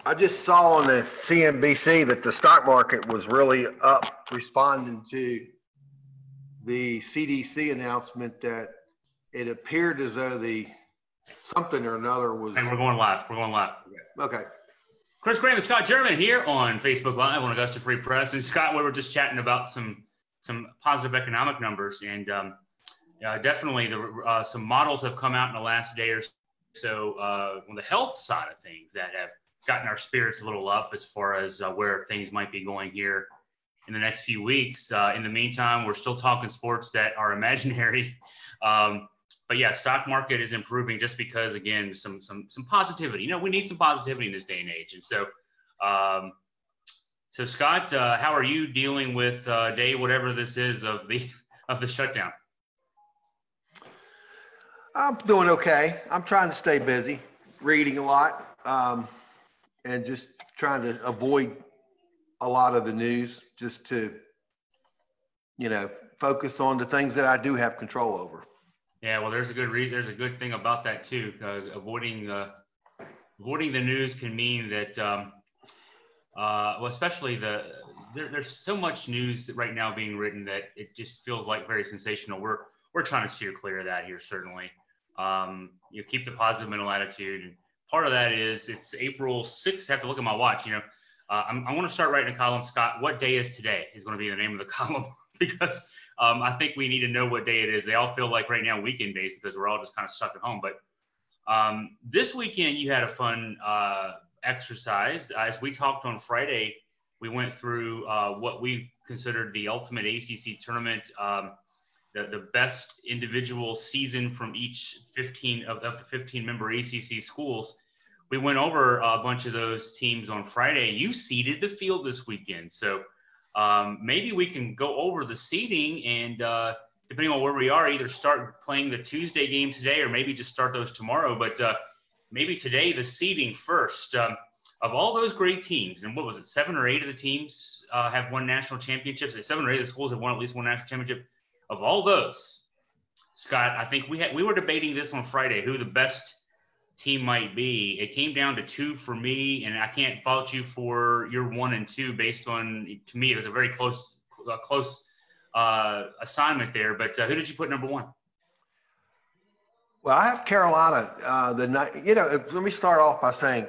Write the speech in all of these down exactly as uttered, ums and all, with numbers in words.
I just saw on the C N B C that the stock market was really up, responding to the C D C announcement that it appeared as though the something or another was. And we're going live. We're going live. Okay. Chris Graham and Scott German here on Facebook Live on Augusta Free Press. And Scott, we were just chatting about some some positive economic numbers, and um, yeah, definitely the, uh, some models have come out in the last day or so uh, on the health side of things that have gotten our spirits a little up as far as uh, where things might be going here in the next few weeks. Uh, in the meantime, we're still talking sports that are imaginary. Um, but yeah, stock market is improving just because, again, some some some positivity. You know, we need some positivity in this day and age. And so, um, so Scott, uh, how are you dealing with uh, day whatever this is of the of the shutdown? I'm doing okay. I'm trying to stay busy, reading a lot, um, and just trying to avoid a lot of the news, just to, you know, focus on the things that I do have control over. Yeah, well, there's a good re- there's a good thing about that too. Uh, avoiding uh, avoiding the news can mean that, um, uh, well, especially the there, there's so much news right now being written that it just feels like very sensational. We're we're trying to steer clear of that here, certainly. Um, you know, keep the positive mental attitude, and part of that is it's April sixth. I have to look at my watch. You know, uh, I'm, I want to start writing a column, Scott. What day is today? Is going to be the name of the column because. Um, I think we need to know what day it is. They all feel like right now weekend days because we're all just kind of stuck at home. But um, this weekend you had a fun uh, exercise. As we talked on Friday, we went through uh, what we considered the ultimate A C C tournament, um, the, the best individual season from each fifteen of, of the fifteen member A C C schools. We went over a bunch of those teams on Friday. You seeded the field this weekend. So Um, maybe we can go over the seeding and uh, depending on where we are, either start playing the Tuesday games today or maybe just start those tomorrow. But uh, maybe today the seeding first. Um, of all those great teams, and what was it, seven or eight of the teams uh, have won national championships. Seven or eight of the schools have won at least one national championship. Of all those, Scott, I think we had we were debating this on Friday, who the best team might be. It came down to two for me, and I can't fault you for your one and two based on, to me, it was a very close, uh, close uh, assignment there. But uh, who did you put number one? Well, I have Carolina. Uh, the night, you know, let me start off by saying,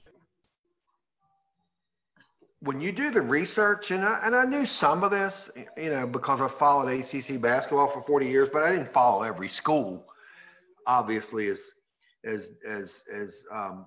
when you do the research, and I, and I knew some of this, you know, because I followed A C C basketball for forty years, but I didn't follow every school, obviously, as as as as um,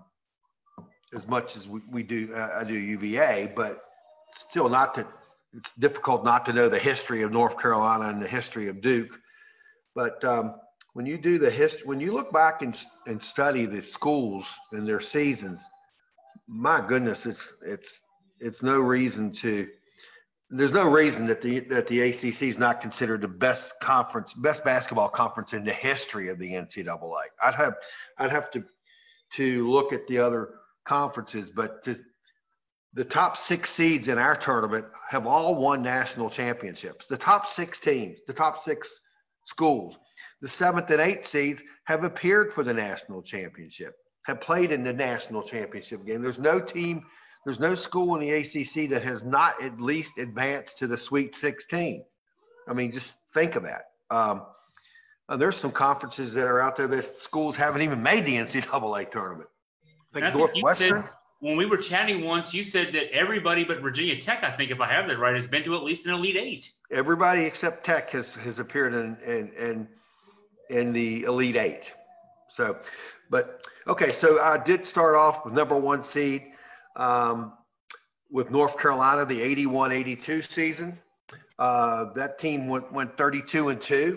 as much as we, we do. Uh, I do U V A, but still, not to. It's difficult not to know the history of North Carolina and the history of Duke. But um, when you do the history, when you look back and and study the schools and their seasons, my goodness, it's it's it's no reason to. There's no reason that the that the A C C is not considered the best conference, best basketball conference in the history of the N C double A. I'd have I'd have to to look at the other conferences, but to, the top six seeds in our tournament have all won national championships. The top six teams, the top six schools, the seventh and eighth seeds have appeared for the national championship, have played in the national championship game. There's no team. There's no school in the A C C that has not at least advanced to the Sweet sixteen. I mean, just think of that. Um, there's some conferences that are out there that schools haven't even made the N C double A tournament. I think Northwestern. Said, when we were chatting once, you said that everybody but Virginia Tech, I think, if I have that right, has been to at least an Elite Eight. Everybody except Tech has has appeared in in in, in the Elite Eight. So, but okay, so I did start off with number one seed. Um, with North Carolina, the eighty-one eighty-two season. Uh, that team went, went thirty-two and two.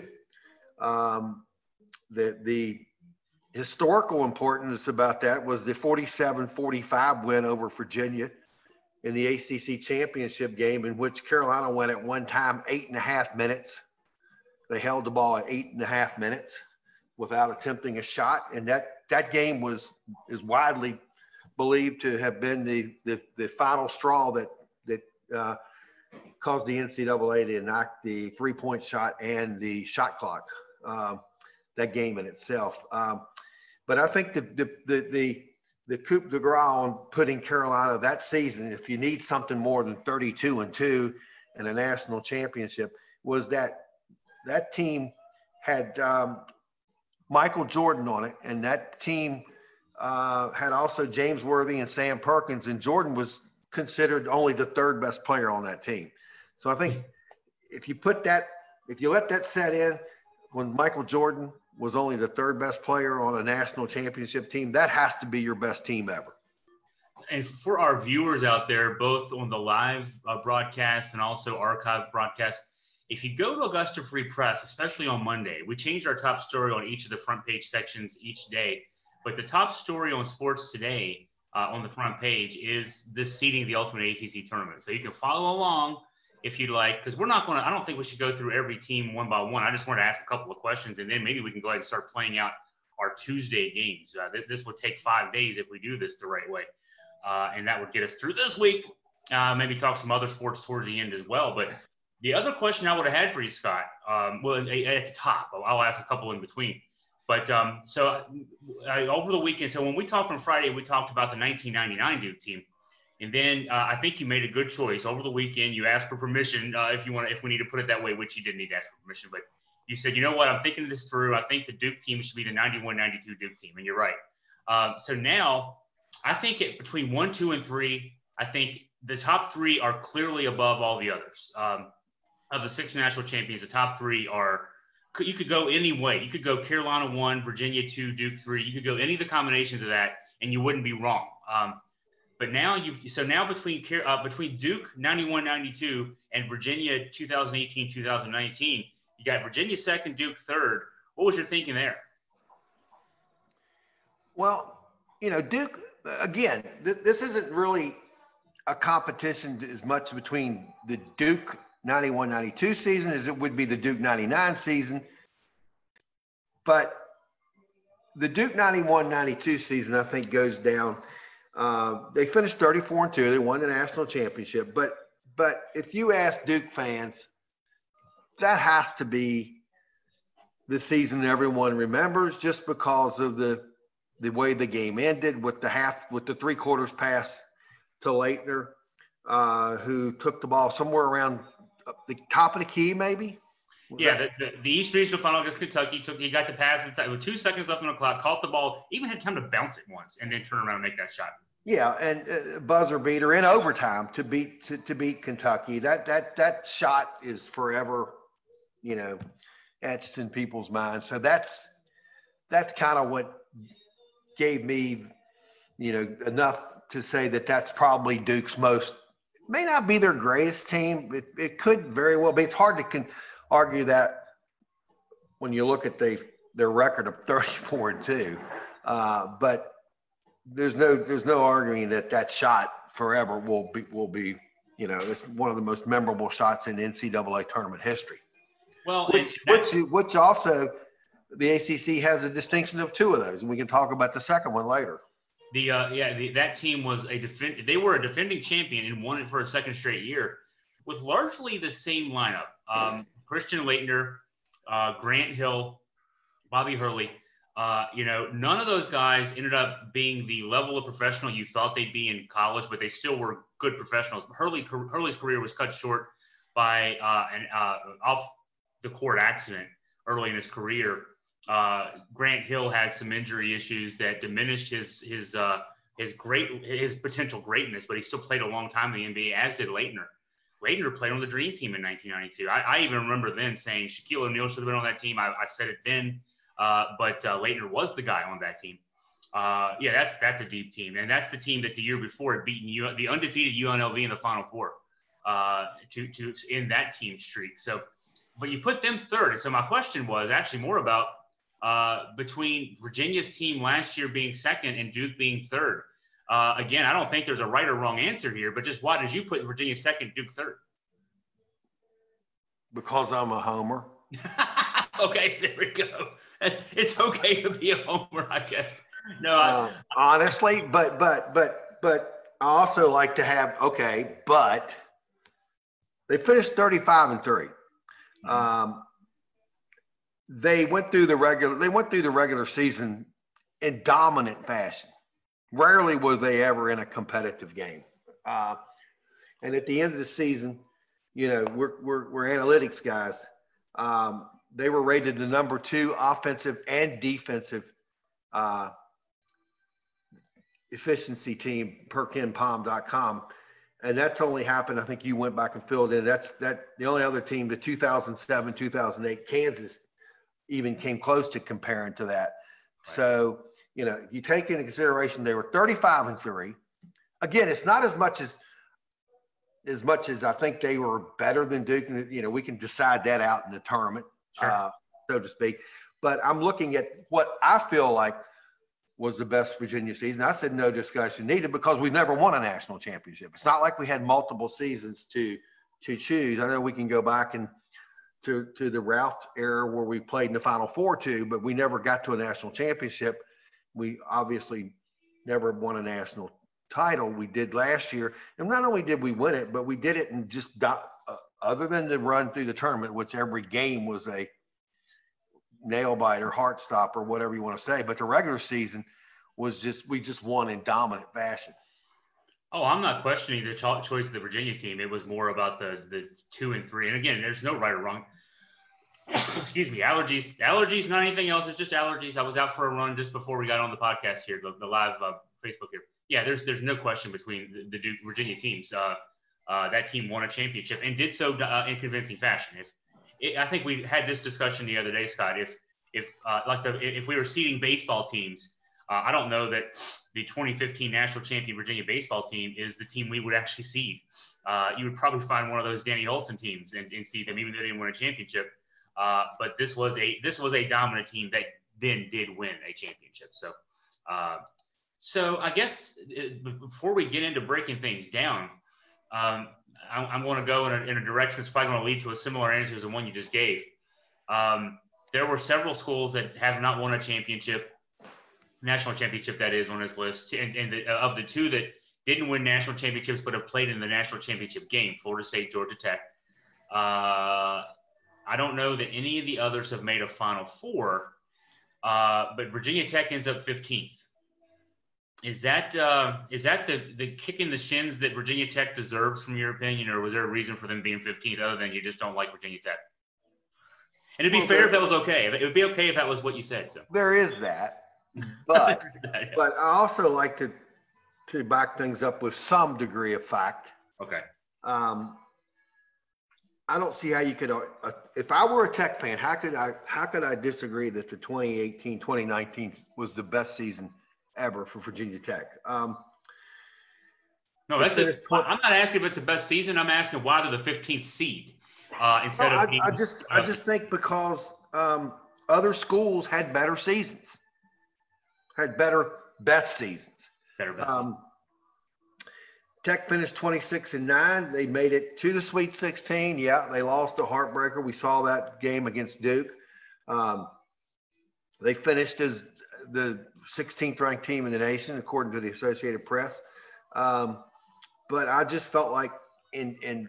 Um, the, the historical importance about that was the forty-seven forty-five win over Virginia in the A C C championship game, in which Carolina went at one time eight and a half minutes. They held the ball at eight and a half minutes without attempting a shot. And that, that game was is widely believed to have been the, the, the final straw that that uh, caused the N C double A to knock the three-point shot and the shot clock, um, that game in itself. Um, but I think the the the the, the coup de grace on putting Carolina that season, if you need something more than thirty-two and two and a national championship, was that that team had um, Michael Jordan on it, and that team uh, had also James Worthy and Sam Perkins, and Jordan was considered only the third best player on that team. So I think if you put that, if you let that set in, when Michael Jordan was only the third best player on a national championship team, that has to be your best team ever. And for our viewers out there, both on the live uh, broadcast and also archive broadcast, if you go to Augusta Free Press, especially on Monday, we changed our top story on each of the front page sections each day. But the top story on Sports Today uh, on the front page is this seeding the Ultimate A C C tournament. So you can follow along if you'd like, because we're not going to, I don't think we should go through every team one by one. I just want to ask a couple of questions, and then maybe we can go ahead and start playing out our Tuesday games. Uh, th- this would take five days if we do this the right way. Uh, and that would get us through this week. Uh, maybe talk some other sports towards the end as well. But the other question I would have had for you, Scott, um, well, at the top, I'll ask a couple in between. But um, so uh, over the weekend, so when we talked on Friday, we talked about the nineteen ninety-nine Duke team. And then uh, I think you made a good choice. Over the weekend, you asked for permission uh, if you want, if we need to put it that way, which you didn't need to ask for permission. But you said, you know what, I'm thinking this through. I think the Duke team should be the ninety-one ninety-two Duke team. And you're right. Um, so now I think it, between one, two, and three, I think the top three are clearly above all the others. Um, of the six national champions, the top three are – you could go any way. You could go Carolina one, Virginia two, Duke three. You could go any of the combinations of that, and you wouldn't be wrong. Um, but now you so now between uh, between Duke ninety-one ninety-two and Virginia twenty eighteen twenty nineteen, you got Virginia second, Duke third. What was your thinking there? Well, you know, Duke again. Th- this isn't really a competition as much between the Duke ninety-one ninety-two season as it would be the Duke ninety-nine season. But the Duke ninety-one ninety-two season, I think, goes down. Uh, they finished thirty-four and two. They won the national championship. But but if you ask Duke fans, that has to be the season everyone remembers, just because of the the way the game ended with the half with the three quarters pass to Leitner, uh, who took the ball somewhere around the top of the key, maybe. Was yeah, that- the, the, the East Regional Final against Kentucky took. He got to pass it with two seconds left on the clock, caught the ball, even had time to bounce it once, and then turn around and make that shot. Yeah, and uh, buzzer beater in overtime to beat to, to beat Kentucky. That that that shot is forever, you know, etched in people's minds. So that's that's kind of what gave me, you know, enough to say that that's probably Duke's most. May not be their greatest team. It, it could very well be. It's hard to con- argue that when you look at the, their record of thirty-four and two. Uh, but there's no there's no arguing that that shot forever will be will be you know it's one of the most memorable shots in N C double A tournament history. Well, which which which also the A C C has a distinction of two of those, and we can talk about the second one later. The uh, yeah, the, that team was a defend. They were a defending champion and won it for a second straight year, with largely the same lineup: um, Christian Leitner, uh, Grant Hill, Bobby Hurley. Uh, you know, none of those guys ended up being the level of professional you thought they'd be in college, but they still were good professionals. Hurley Hurley's career was cut short by uh, an uh, off the court accident early in his career. Uh, Grant Hill had some injury issues that diminished his his uh, his great his potential greatness, but he still played a long time in the N B A, as did Leitner. Leitner played on the Dream Team in nineteen ninety-two. I, I even remember then saying Shaquille O'Neal should have been on that team. I, I said it then, uh, but uh, Leitner was the guy on that team. Uh, yeah, that's that's a deep team, and that's the team that the year before had beaten U, the undefeated U N L V in the Final Four uh, to to end that team streak. So, but you put them third, and so my question was actually more about. Uh, between Virginia's team last year being second and Duke being third. Uh, again, I don't think there's a right or wrong answer here, but just why did you put Virginia second, Duke third? Because I'm a homer. Okay, there we go. It's okay to be a homer, I guess. No, I, uh, honestly, but but but but I also like to have okay, but they finished thirty-five and three. Um, They went through the regular. They went through the regular season in dominant fashion. rarely were they ever in a competitive game. Uh, and at the end of the season, you know, we're, we're, we're analytics guys. Um, they were rated the number two offensive and defensive uh, efficiency team per ken palm dot com. And that's only happened. I think you went back and filled in. That's that the only other team, the two thousand seven, two thousand eight, Kansas even came close to comparing to that. Right. So, you know, you take into consideration they were thirty-five and three. Again, it's not as much as as much as I think they were better than Duke. You know, we can decide that out in the tournament, sure. uh, so to speak. But I'm looking at what I feel like was the best Virginia season. I said no discussion needed because we've never won a national championship. It's not like we had multiple seasons to to choose. I know we can go back and to to the Ralph era where we played in the Final Four too, but we never got to a national championship. We obviously never won a national title. We did last year, and not only did we win it, but we did it and just uh, other than the run through the tournament, which every game was a nail biter, heart stopper, whatever you want to say. But the regular season was just, we just won in dominant fashion. Oh, I'm not questioning the cho- choice of the Virginia team. It was more about the the two and three. And again, there's no right or wrong. Excuse me, allergies, allergies, not anything else. It's just allergies. I was out for a run just before we got on the podcast here, the, the live uh, Facebook here. Yeah, there's there's no question between the, the Duke Virginia teams. Uh, uh, that team won a championship and did so uh, in convincing fashion. If it, I think we had this discussion the other day, Scott. If if uh, like the if we were seeding baseball teams, uh, I don't know that the twenty fifteen national champion Virginia baseball team is the team we would actually seed. Uh, you would probably find one of those Danny Olson teams and, and seed them, even though they didn't win a championship. Uh, but this was a this was a dominant team that then did win a championship. So, uh, so I guess before we get into breaking things down, um, I, I'm going to go in a, in a direction that's probably going to lead to a similar answer as the one you just gave. Um, there were several schools that have not won a championship, national championship that is, on this list, and, and the, of the two that didn't win national championships but have played in the national championship game, Florida State, Georgia Tech. Uh, I don't know that any of the others have made a Final Four, uh, but Virginia Tech ends up fifteenth. Is that uh, is that the, the kick in the shins that Virginia Tech deserves, from your opinion, or was there a reason for them being fifteenth other than you just don't like Virginia Tech? And it'd be well, fair if that was okay. It would be okay if that was what you said. So there is that, but that, yeah. but I also like to to back things up with some degree of fact. Okay. Um, I don't see how you could, uh, if I were a Tech fan, how could I, how could I disagree that the twenty eighteen, twenty nineteen was the best season ever for Virginia Tech? Um, no, that's it. I'm not asking if it's the best season. I'm asking why they're the fifteenth seed uh, instead no, of. I, I just, uh, I just think because um, other schools had better seasons, had better best seasons. Better best. Um, Tech finished twenty-six and nine. They made it to the Sweet sixteen. Yeah, they lost a heartbreaker. We saw that game against Duke. Um, they finished as the sixteenth ranked team in the nation, according to the Associated Press. Um, but I just felt like in in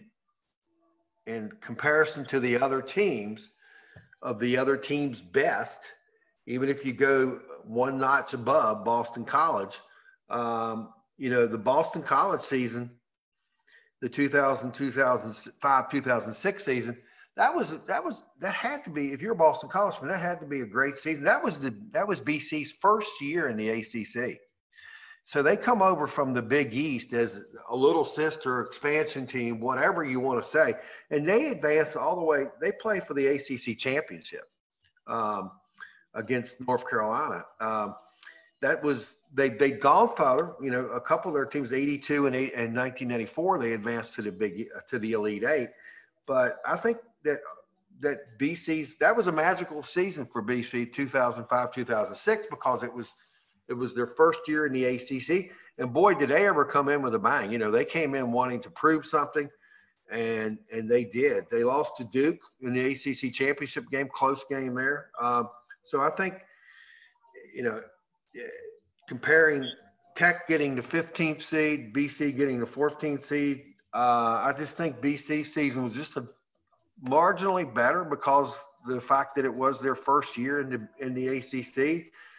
in comparison to the other teams, of the other team's best, even if you go one notch above Boston College, um, you know, the Boston College season, the two thousand, two thousand five, two thousand six season, that was, that was, that had to be, if you're a Boston College fan, that had to be a great season. That was the, that was B C's first year in the A C C. So they come over from the Big East as a little sister expansion team, whatever you want to say. And they advance all the way. They play for the A C C championship um, against North Carolina. Um, That was they they'd gone further. You know, a couple of their teams, eighty-two and eight and nineteen ninety-four, they advanced to the big to the Elite Eight. But I think that that B C's that was a magical season for B C, two thousand five, two thousand six, because it was it was their first year in the A C C. And boy, did they ever come in with a bang. You know, they came in wanting to prove something, and and they did. They lost to Duke in the A C C championship game, close game there. Um, so I think, you know, comparing Tech getting the fifteenth seed, B C getting the fourteenth seed, uh, I just think B C's season was just a marginally better because of the fact that it was their first year in the in the A C C.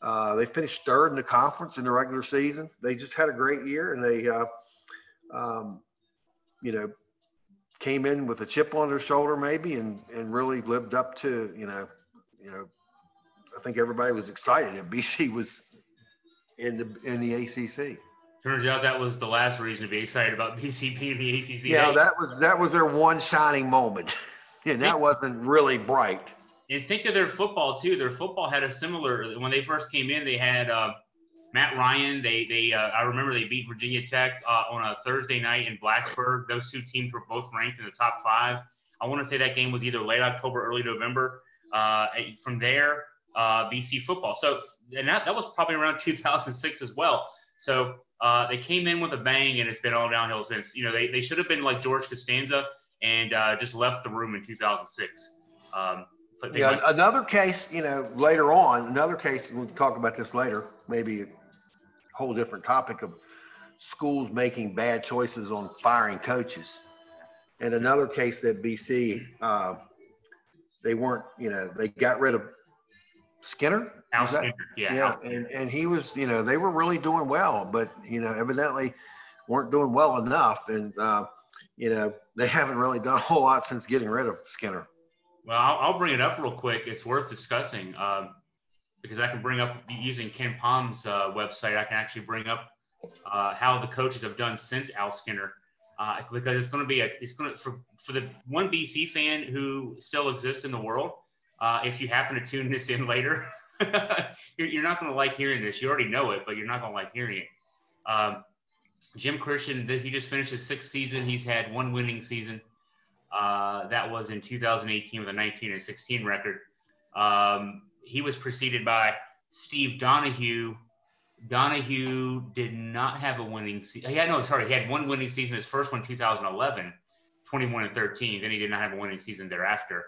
Uh, they finished third in the conference in the regular season. They just had a great year, and they, uh, um, you know, came in with a chip on their shoulder maybe, and and really lived up to, you know, you know, I think everybody was excited that B C was in the in the A C C. Turns out that was the last reason to be excited about B C P and the A C C. Yeah, Hey, that was that was their one shining moment, and that wasn't really bright. and think of their football too. Their football had a similar. When they first came in, they had uh, Matt Ryan. They they uh, I remember they beat Virginia Tech uh, on a Thursday night in Blacksburg. Those two teams were both ranked in the top five. I want to say that game was either late October, early November. Uh, from there, uh, B C football. So and that that was probably around two thousand six as well. So uh, they came in with a bang, and it's been all downhill since. You know, they they should have been like George Costanza and uh, just left the room in two thousand six. Um, Yeah, might- another case, you know, later on, another case, we'll talk about this later, maybe a whole different topic of schools making bad choices on firing coaches. And another case that B C, uh, they weren't, you know, they got rid of Skinner. Al Was that- Skinner, yeah, Yeah, Al Skinner. and, and he was, you know, they were really doing well, but, you know, evidently weren't doing well enough. And, uh, you know, they haven't really done a whole lot since getting rid of Skinner. Well, I'll, I'll bring it up real quick. It's worth discussing um, because I can bring up using Ken Palm's uh, website. I can actually bring up uh, how the coaches have done since Al Skinner, uh, because it's going to be a it's going to for for the one B C fan who still exists in the world. Uh, if you happen to tune this in later, you're, you're not going to like hearing this. You already know it, but you're not going to like hearing it. Um, Jim Christian, he just finished his sixth season. He's had one winning season. Uh, that was in two thousand eighteen with a nineteen and sixteen record. Um, he was preceded by Steve Donahue. Donahue did not have a winning season. He had no, sorry, he had one winning season. His first one, two thousand eleven, twenty-one and thirteen. Then he did not have a winning season thereafter.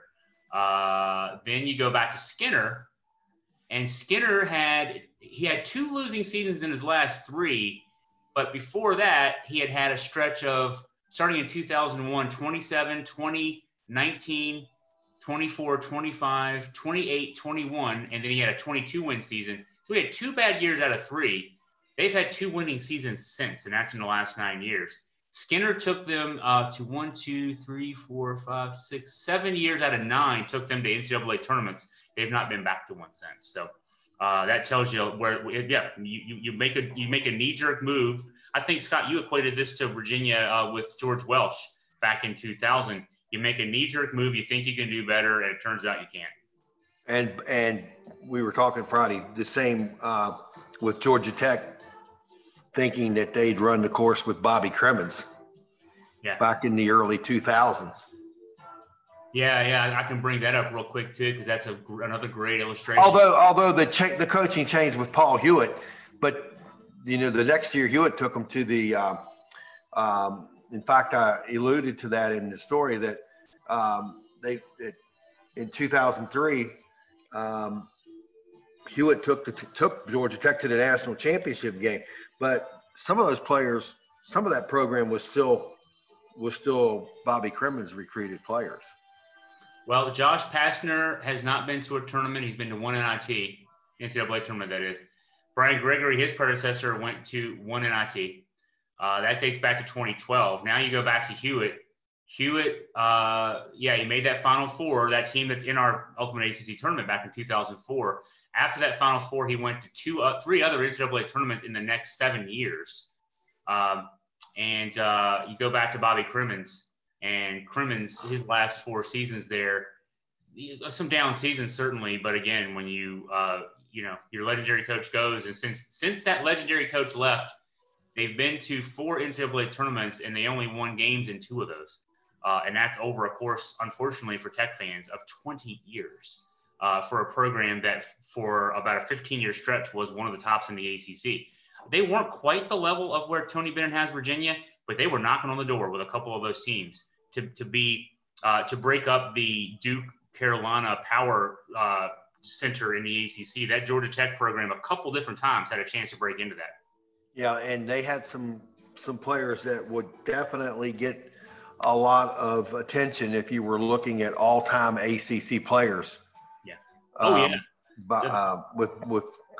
Uh, then you go back to Skinner, and Skinner had he had two losing seasons in his last three, but before that he had had a stretch of starting in two thousand one, twenty-seven, twenty, nineteen, twenty-four, twenty-five, twenty-eight, twenty-one, and then he had a twenty-two win season. So he had two bad years out of three. They've had two winning seasons since, and that's in the last nine years. Skinner took them uh, to one, two, three, four, five, six, seven years out of nine, took them to N C double A tournaments. They've not been back to one since. So uh, that tells you where, yeah, you, you, you make a you make a knee-jerk move. I think, Scott, you equated this to Virginia uh, with George Welsh back in two thousand. You make a knee-jerk move, you think you can do better, and it turns out you can't. And and we were talking Friday, the same uh, with Georgia Tech, thinking that they'd run the course with Bobby Cremins Yeah. back in the early two thousands. Yeah, yeah, I can bring that up real quick, too, because that's a, another great illustration. Although although the cha- the coaching changed with Paul Hewitt, but you know, the next year Hewitt took them to the, uh, um, in fact, I alluded to that in the story that um, they, it, in two thousand three, um, Hewitt took the, took Georgia Tech to the national championship game, but some of those players, some of that program was still, was still Bobby Cremins recruited players. Well, Josh Pastner has not been to a tournament. He's been to one N I T, N C double A tournament, that is. Brian Gregory, his predecessor, went to one N I T. Uh, that dates back to twenty twelve. Now you go back to Hewitt. Hewitt, uh, yeah, he made that Final Four, that team that's in our Ultimate A C C tournament back in two thousand four. After that Final Four, he went to two, uh, three other N C double A tournaments in the next seven years. Um, and uh, you go back to Bobby Cremins, and Cremins, his last four seasons there, some down seasons certainly, but again, when you uh, you know, your legendary coach goes, and since since that legendary coach left, they've been to four N C double A tournaments, and they only won games in two of those. Uh, and that's over a course, unfortunately, for Tech fans, of twenty years uh, for a program that for about a fifteen-year stretch was one of the tops in the A C C. They weren't quite the level of where Tony Bennett has Virginia, but they were knocking on the door with a couple of those teams to to be uh, to break up the Duke Carolina power uh, center in the A C C. That Georgia Tech program a couple different times had a chance to break into that. Yeah, and they had some some players that would definitely get a lot of attention if you were looking at all-time A C C players. Yeah. Oh, um, yeah. But, uh, with with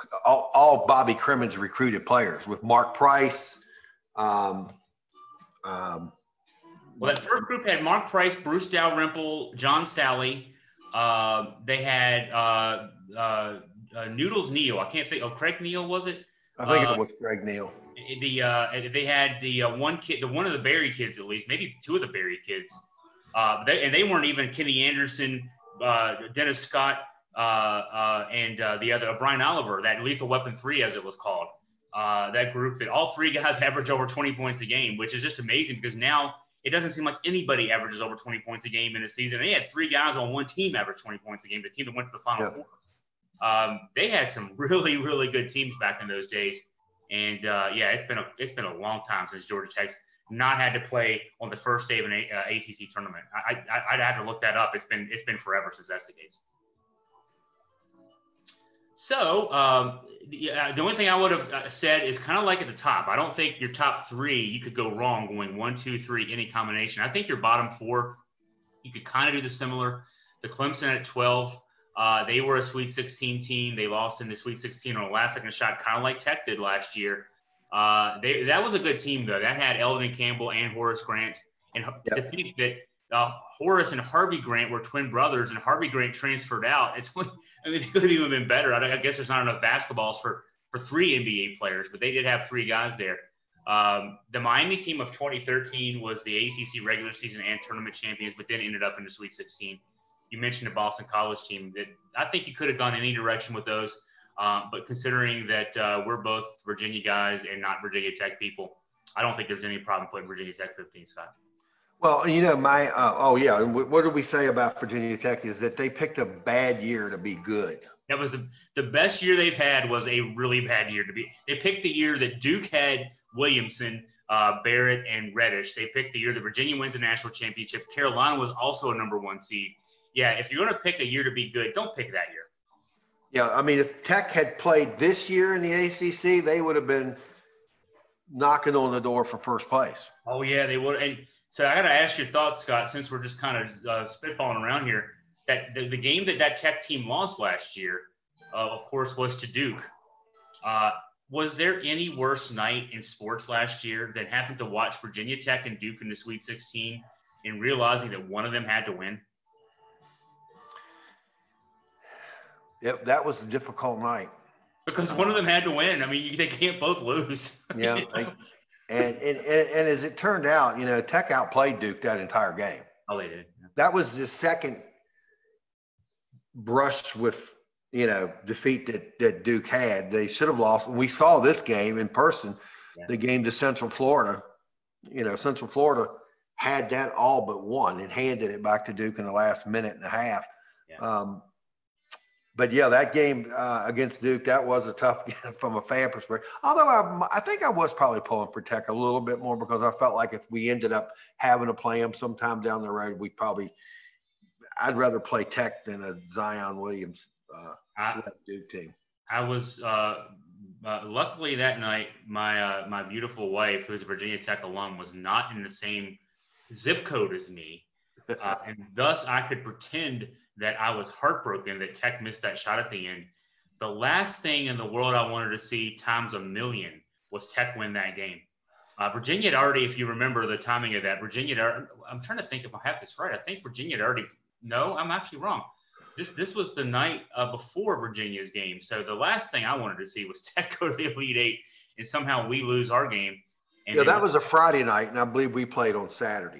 all, all Bobby Crimmins recruited players with Mark Price. Um, um, well, that first group had Mark Price, Bruce Dalrymple, John Sally. Uh, they had uh, uh, uh, Noodles Neal. I can't think. Oh, Craig Neal was it? I think uh, it was Craig Neal. The uh, they had the uh, one kid, the one of the Berry kids at least, maybe two of the Berry kids. Uh, they, and they weren't even Kenny Anderson, uh, Dennis Scott, uh, uh, and uh, the other uh, Brian Oliver, that Lethal Weapon three, as it was called. Uh, that group that all three guys average over twenty points a game, which is just amazing because now it doesn't seem like anybody averages over twenty points a game in a season. And they had three guys on one team average twenty points a game, the team that went to the Final Yeah. Four. Um, they had some really, really good teams back in those days. And uh, yeah, it's been a it's been a long time since Georgia Tech's not had to play on the first day of an a, uh, A C C tournament. I, I I'd have to look that up. It's been it's been forever since that's the case. So um, the, uh, the only thing I would have said is kind of like at the top. I don't think your top three you could go wrong going one, two, three, any combination. I think your bottom four you could kind of do the similar. The Clemson at twelve. Uh, they were a Sweet sixteen team. They lost in the Sweet sixteen on a last-second shot, kind of like Tech did last year. Uh, they, that was a good team, though. That had Eldon Campbell and Horace Grant. And yep. To think that uh, Horace and Harvey Grant were twin brothers, and Harvey Grant transferred out, it's I mean, it could have even been better. I, I guess there's not enough basketballs for, for three N B A players, but they did have three guys there. Um, the Miami team of twenty thirteen was the A C C regular season and tournament champions, but then ended up in the Sweet sixteen. You mentioned the Boston College team. That I think you could have gone any direction with those, um, but considering that uh, we're both Virginia guys and not Virginia Tech people, I don't think there's any problem putting Virginia Tech fifteen, Scott. Well, you know, my uh, oh yeah, and what did we say about Virginia Tech is that they picked a bad year to be good. That was the the best year they've had was a really bad year to be. They picked the year that Duke had Williamson, uh, Barrett, and Reddish. They picked the year that Virginia wins a national championship. Carolina was also a number one seed. Yeah, if you're going to pick a year to be good, don't pick that year. Yeah, I mean, if Tech had played this year in the A C C, they would have been knocking on the door for first place. Oh, yeah, they would. And so I got to ask your thoughts, Scott, since we're just kind of uh, spitballing around here, that the, the game that that Tech team lost last year, uh, of course, was to Duke. Uh, was there any worse night in sports last year than having to watch Virginia Tech and Duke in the Sweet sixteen and realizing that one of them had to win? Yep, that was a difficult night. Because one of them had to win. I mean, they can't both lose. Yeah. They, and, and, and as it turned out, you know, Tech outplayed Duke that entire game. Oh, they did. Yeah. That was the second brush with, you know, defeat that, that Duke had. They should have lost. We saw this game in person, yeah. The game to Central Florida. You know, Central Florida had that all but won and handed it back to Duke in the last minute and a half. Yeah. Um, But, yeah, that game uh, against Duke, that was a tough game from a fan perspective. Although I, I think I was probably pulling for Tech a little bit more because I felt like if we ended up having to play them sometime down the road, we probably – I'd rather play Tech than a Zion Williams uh, I, Duke team. I was uh, uh, – luckily that night, my uh, my beautiful wife, who's a Virginia Tech alum, was not in the same zip code as me. Uh, and thus I could pretend – that I was heartbroken that Tech missed that shot at the end. The last thing in the world I wanted to see times a million was Tech win that game. Uh, Virginia had already, if you remember the timing of that, Virginia had already, I'm trying to think if I have this right. I think Virginia had already, no, I'm actually wrong. This this was the night uh, before Virginia's game. So the last thing I wanted to see was Tech go to the Elite Eight and somehow we lose our game. And yeah, that was a Friday night, and I believe we played on Saturday.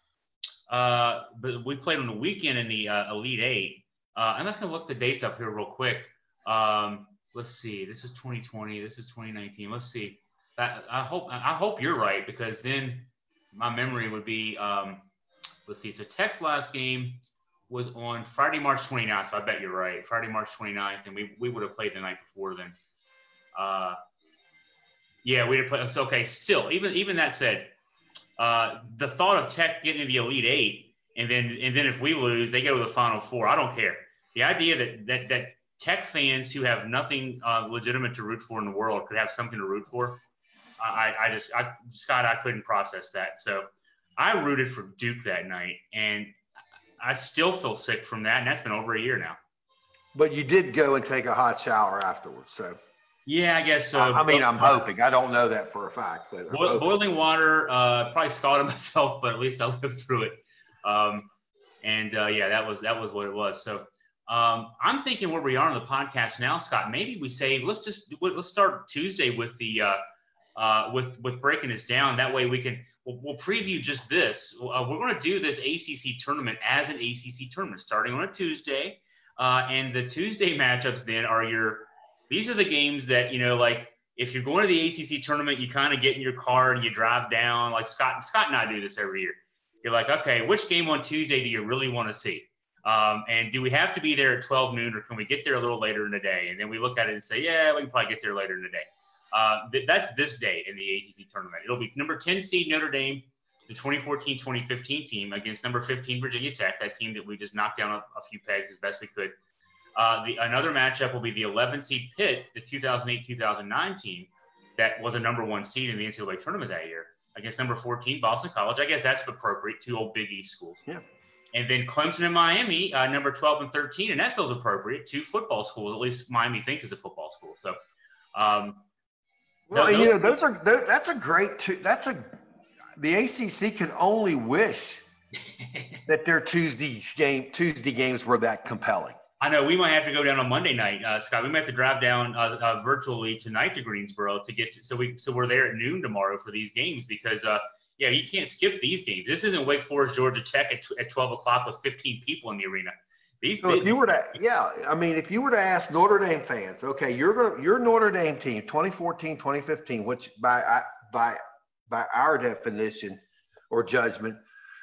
Uh, but we played on the weekend in the uh, Elite Eight. Uh, I'm not going to look the dates up here real quick. Um, let's see. This is twenty twenty. This is twenty nineteen. Let's see. I, I hope I hope you're right because then my memory would be. Um, let's see. So Tech's last game was on Friday, March twenty-ninth. So I bet you're right. Friday, March twenty-ninth, and we we would have played the night before then. Uh, yeah, we'd have played. So okay. Still, even even that said. Uh, the thought of Tech getting to the Elite Eight and then and then if we lose, they go to the Final Four. I don't care. The idea that that, that Tech fans who have nothing uh, legitimate to root for in the world could have something to root for, I, I just I, Scott, I couldn't process that. So I rooted for Duke that night, and I still feel sick from that, and that's been over a year now. But you did go and take a hot shower afterwards, so. Yeah, I guess I, so. I mean, I'm hoping. I don't know that for a fact, but I'm Boil, hoping. boiling water, uh, probably scalded myself, but at least I lived through it. Um, and uh, yeah, that was that was what it was. So um, I'm thinking where we are on the podcast now, Scott. Maybe we say let's just let's start Tuesday with the uh, uh, with with breaking this down. That way we can we'll, we'll preview just this. Uh, we're going to do this A C C tournament as an A C C tournament starting on a Tuesday, uh, and the Tuesday matchups then are your these are the games that you know like if you're going to the A C C tournament, you kind of get in your car and you drive down. Like Scott Scott and I do this every year. You're like, okay, which game on Tuesday do you really want to see? Um, and do we have to be there at twelve noon, or can we get there a little later in the day? And then we look at it and say, yeah, we can probably get there later in the day. Uh, th- that's this day in the A C C tournament. It'll be number ten seed Notre Dame, the twenty fourteen twenty fifteen team, against number fifteen Virginia Tech, that team that we just knocked down a, a few pegs as best we could. Uh, the another matchup will be the eleven seed Pitt, the two thousand eight two thousand nine team that was a number one seed in the N C double A tournament that year, against number fourteen Boston College. I guess that's appropriate, two old Big East schools. Yeah. And then Clemson and Miami, uh, number twelve and thirteen, and that feels appropriate, two football schools. At least Miami thinks is a football school. So, um, Well, no, you no, know, those are those, that's a great. Two, that's a the A C C can only wish that their Tuesday game Tuesday games were that compelling. I know we might have to go down on Monday night, uh, Scott. We might have to drive down uh, uh, virtually tonight to Greensboro to get to, so we so we're there at noon tomorrow for these games because uh, yeah, you can't skip these games. This isn't Wake Forest, Georgia Tech at, at twelve o'clock with fifteen people in the arena. These So if you were to, yeah, I mean, if you were to ask Notre Dame fans, okay, you're gonna your Notre Dame team, twenty fourteen, twenty fifteen, which by by by our definition or judgment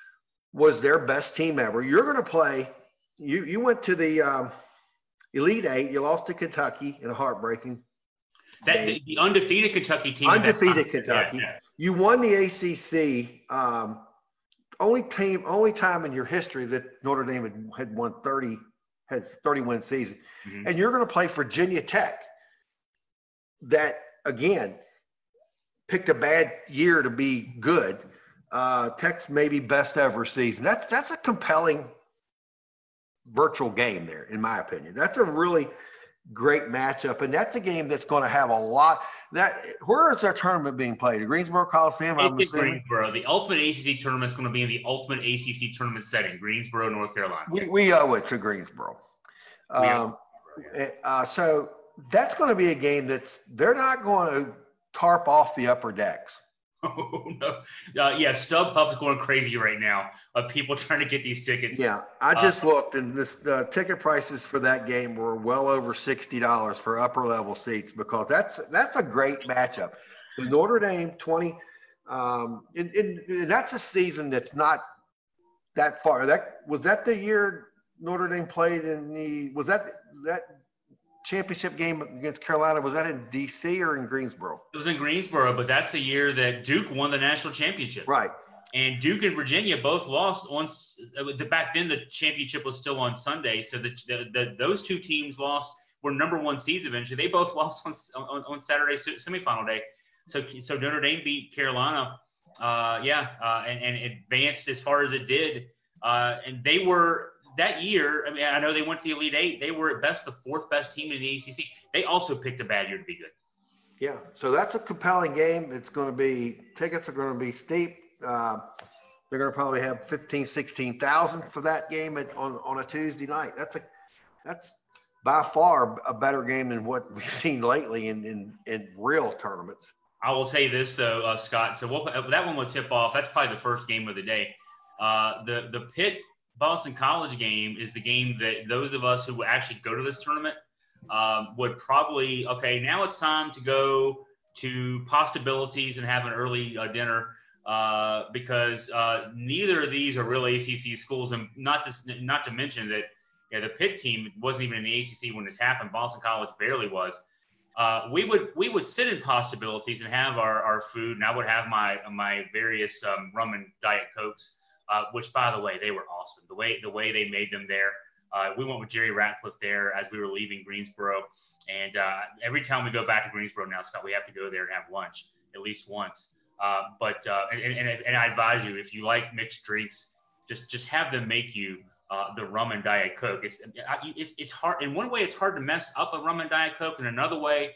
was their best team ever. You're gonna play. You you went to the um, Elite Eight. You lost to Kentucky in a heartbreaking that game. the, the undefeated Kentucky team. Undefeated Kentucky. Yeah, yeah. You won the A C C. Um, only team, only time in your history that Notre Dame had, had won thirty, has thirty win season, Mm-hmm. and you're going to play Virginia Tech. That again picked a bad year to be good. Uh, Tech's maybe best ever season. That's that's a compelling virtual game there, in my opinion. That's a really great matchup, and that's a game that's going to have a lot. That where is our tournament being played? At Greensboro Coliseum, I'm It's assuming. Greensboro. The ultimate A C C tournament is going to be in the ultimate A C C tournament setting, Greensboro, North Carolina. We, Yes. we owe it to Greensboro. We Um, owe uh, so that's going to be a game that's they're not going to tarp off the upper decks. Oh no! Uh, yeah, StubHub's going crazy right now of people trying to get these tickets. Yeah, I just uh, looked, and this uh, ticket prices for that game were well over sixty dollars for upper level seats because that's that's a great matchup. The Notre Dame twenty, um, and, and that's a season that's not that far. That was that the year Notre Dame played in the was that that championship game against Carolina, was that in D C or in Greensboro? It was in Greensboro, but that's the year that Duke won the national championship. Right. And Duke and Virginia both lost on the back then. The championship was still on Sunday, so the, the, the those two teams lost were number one seeds eventually. They both lost on on, on Saturday semifinal day. So so Notre Dame beat Carolina, uh, yeah, uh, and and advanced as far as it did. Uh, and they were that year. I mean, I know they went to the Elite Eight. They were at best the fourth best team in the A C C. They also picked a bad year to be good. Yeah, so that's a compelling game. It's going to be tickets are going to be steep. Uh, they're going to probably have fifteen, sixteen thousand for that game at, on, on a Tuesday night. That's a, that's by far a better game than what we've seen lately in, in, in real tournaments. I will say this though, uh, Scott. So we'll, that one will tip off. That's probably the first game of the day. Uh, the, the Pitt Boston College game is the game that those of us who actually go to this tournament um, would probably, okay, now it's time to go to Possibilities and have an early uh, dinner. Uh, because uh, neither of these are real A C C schools, and not to, not to mention that yeah, the Pitt team wasn't even in the A C C when this happened. Boston College barely was. Uh, we would we would sit in Possibilities and have our, our food, and I would have my my various um, rum and Diet Cokes, uh, which by the way they were awesome. The way the way they made them there. Uh, we went with Jerry Ratcliffe there as we were leaving Greensboro, and uh, every time we go back to Greensboro now, Scott, we have to go there and have lunch at least once. Uh, but uh, and, and, and I advise you, if you like mixed drinks, just just have them make you uh, the rum and Diet Coke. It's, it's it's hard. In one way, it's hard to mess up a rum and Diet Coke. In another way,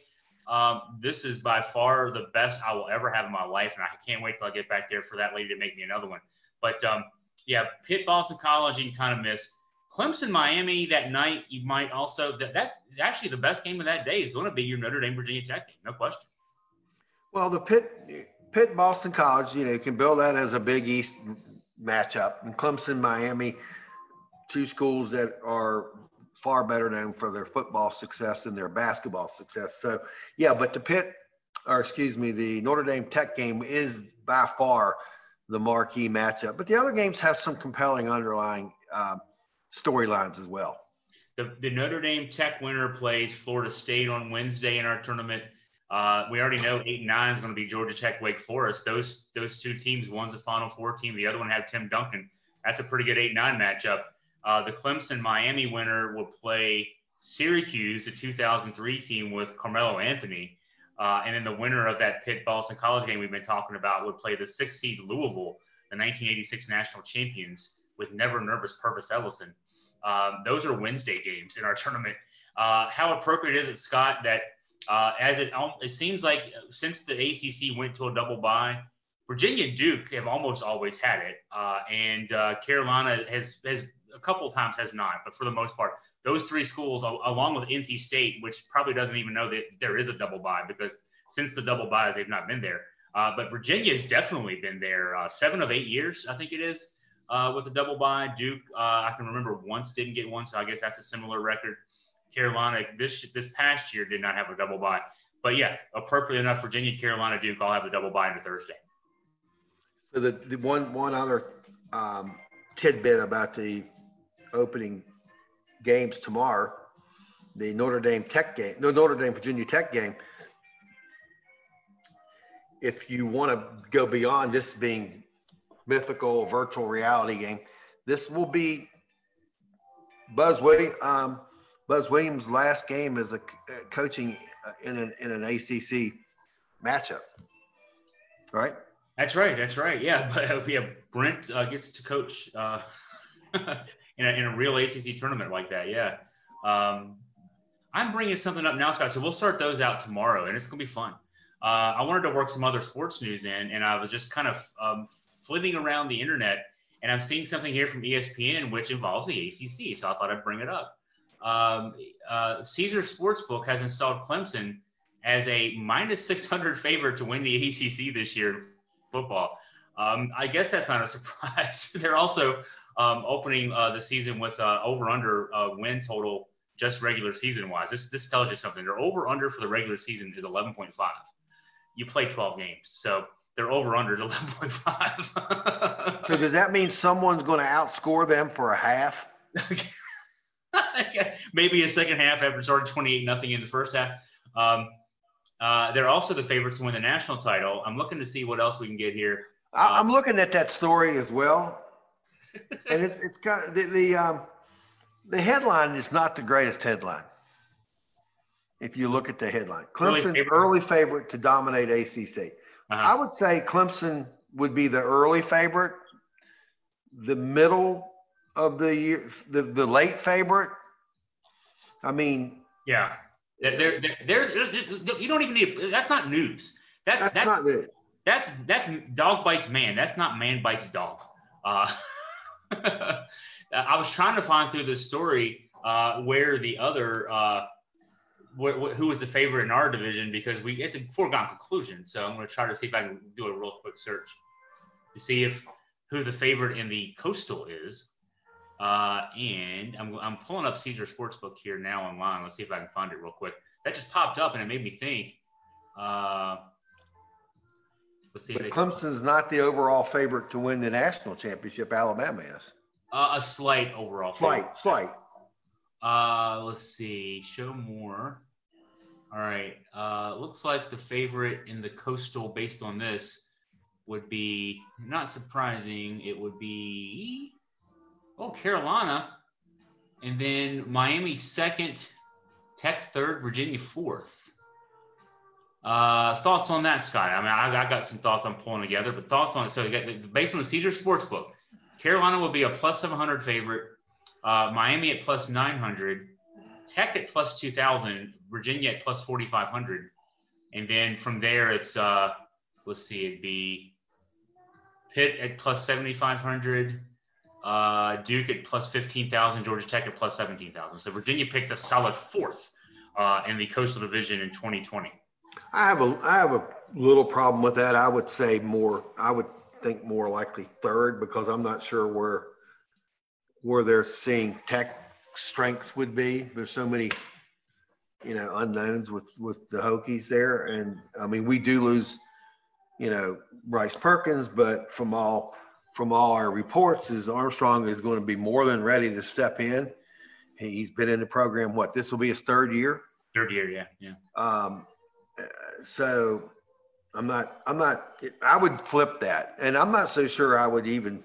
Um, this is by far the best I will ever have in my life, and I can't wait till I get back there for that lady to make me another one. But um, yeah, Pitt, Boston College, you can kind of miss. Clemson, Miami that night, you might also that, that actually the best game of that day is going to be your Notre Dame Virginia Tech game, no question. Well, the Pitt Pitt Boston College, you know, you can build that as a Big East matchup, and Clemson, Miami, two schools that are far better known for their football success than their basketball success. So, yeah, but the Pitt, or excuse me, the Notre Dame Tech game is by far the marquee matchup. But the other games have some compelling underlying uh, storylines as well. The, the Notre Dame Tech winner plays Florida State on Wednesday in our tournament. Uh, we already know eight and nine is going to be Georgia Tech, Wake Forest. Those those two teams, one's a Final Four team, the other one had Tim Duncan. That's a pretty good eight nine matchup. Uh, the Clemson Miami winner will play Syracuse, the two thousand three team with Carmelo Anthony. Uh, and then the winner of that Pitt Boston College game we've been talking about would play the sixth seed Louisville, the nineteen eighty-six national champions, with never nervous Purvis Ellison. Um, those are Wednesday games in our tournament. Uh, how appropriate is it, Scott, that uh, as it it seems like since the A C C went to a double bye, Virginia and Duke have almost always had it, uh, and uh, Carolina has has a couple of times has not, but for the most part, those three schools, along with N C State, which probably doesn't even know that there is a double bye because since the double byes, they've not been there. Uh, but Virginia has definitely been there uh, seven of eight years, I think it is, uh, with a double bye. Duke, uh, I can remember once didn't get one, so I guess that's a similar record. Carolina, this this past year did not have a double bye. But yeah, appropriately enough, Virginia, Carolina, Duke all have the double bye into Thursday. So the, the one one other um, tidbit about the opening games tomorrow, the Notre Dame Tech game, no Notre Dame Virginia Tech game. If you want to go beyond this being mythical virtual reality game, this will be Buzz Williams, um, Buzz Williams' last game as a uh, coaching in an in an A C C matchup, right? That's right. That's right. Yeah, but yeah, Brent uh, gets to coach uh, in, a, in a real A C C tournament like that. Yeah. Um, I'm bringing something up now, Scott. So we'll start those out tomorrow, and it's going to be fun. Uh, I wanted to work some other sports news in, and I was just kind of um, flitting around the internet, and I'm seeing something here from E S P N which involves the A C C. So I thought I'd bring it up. Um, uh, Caesar Sportsbook has installed Clemson as a minus six hundred favorite to win the A C C this year in football. Um, I guess that's not a surprise. They're also um, opening uh, the season with uh, over-under uh, win total just regular season-wise. This this tells you something. Their over-under for the regular season is eleven point five. You play twelve games, so their over-under is eleven point five. So does that mean someone's going to outscore them for a half? Maybe a second half after it started twenty-eight nothing in the first half. Um, uh, they're also the favorites to win the national title. I'm looking to see what else we can get here. I, I'm looking at that story as well, and it's it's got the the, um, the headline is not the greatest headline. If you look at the headline, Clemson early favorite, early favorite to dominate A C C. Uh-huh. I would say Clemson would be the early favorite. The middle of the year, the, the late favorite. I mean, yeah, there, there, there's, you don't even need. That's not news. That's that's, that's not news. That's that's dog bites man. That's not man bites dog. Uh, I was trying to find through the story uh, where the other uh, wh- wh- who was the favorite in our division because we it's a foregone conclusion. So I'm going to try to see if I can do a real quick search to see if who the favorite in the Coastal is. Uh, and I'm I'm pulling up Caesar Sportsbook here now online. Let's see if I can find it real quick. That just popped up and it made me think. Uh, let's see. But Clemson's not the overall favorite to win the national championship. Alabama is. Uh, a slight overall. Slight, favorite. slight. Uh, let's see. Show more. All right. Uh, looks like the favorite in the Coastal, based on this, would be not surprising. It would be. Oh, Carolina, and then Miami second, Tech third, Virginia fourth. Uh, thoughts on that, Scott? I mean, I, I got some thoughts I'm pulling together, but thoughts on it. So, you got, based on the Caesar Sportsbook, Carolina will be a plus seven hundred favorite, uh, Miami at plus nine hundred, Tech at plus two thousand, Virginia at plus forty-five hundred. And then from there, it's, uh, let's see, it'd be Pitt at plus seventy-five hundred, uh, Duke at plus fifteen thousand, Georgia Tech at plus seventeen thousand. So Virginia picked a solid fourth uh, in the Coastal Division in twenty twenty. I have a I have a little problem with that. I would say more. I would think more likely third, because I'm not sure where where they're seeing Tech strengths would be. There's so many, you know, unknowns with with the Hokies there, and I mean we do lose, you know, Bryce Perkins, but from all from all our reports, is Armstrong is going to be more than ready to step in. He's been in the program. What, this will be his third year? Third year, yeah, yeah. Um, so I'm not, I'm not, I would flip that. And I'm not so sure I would even,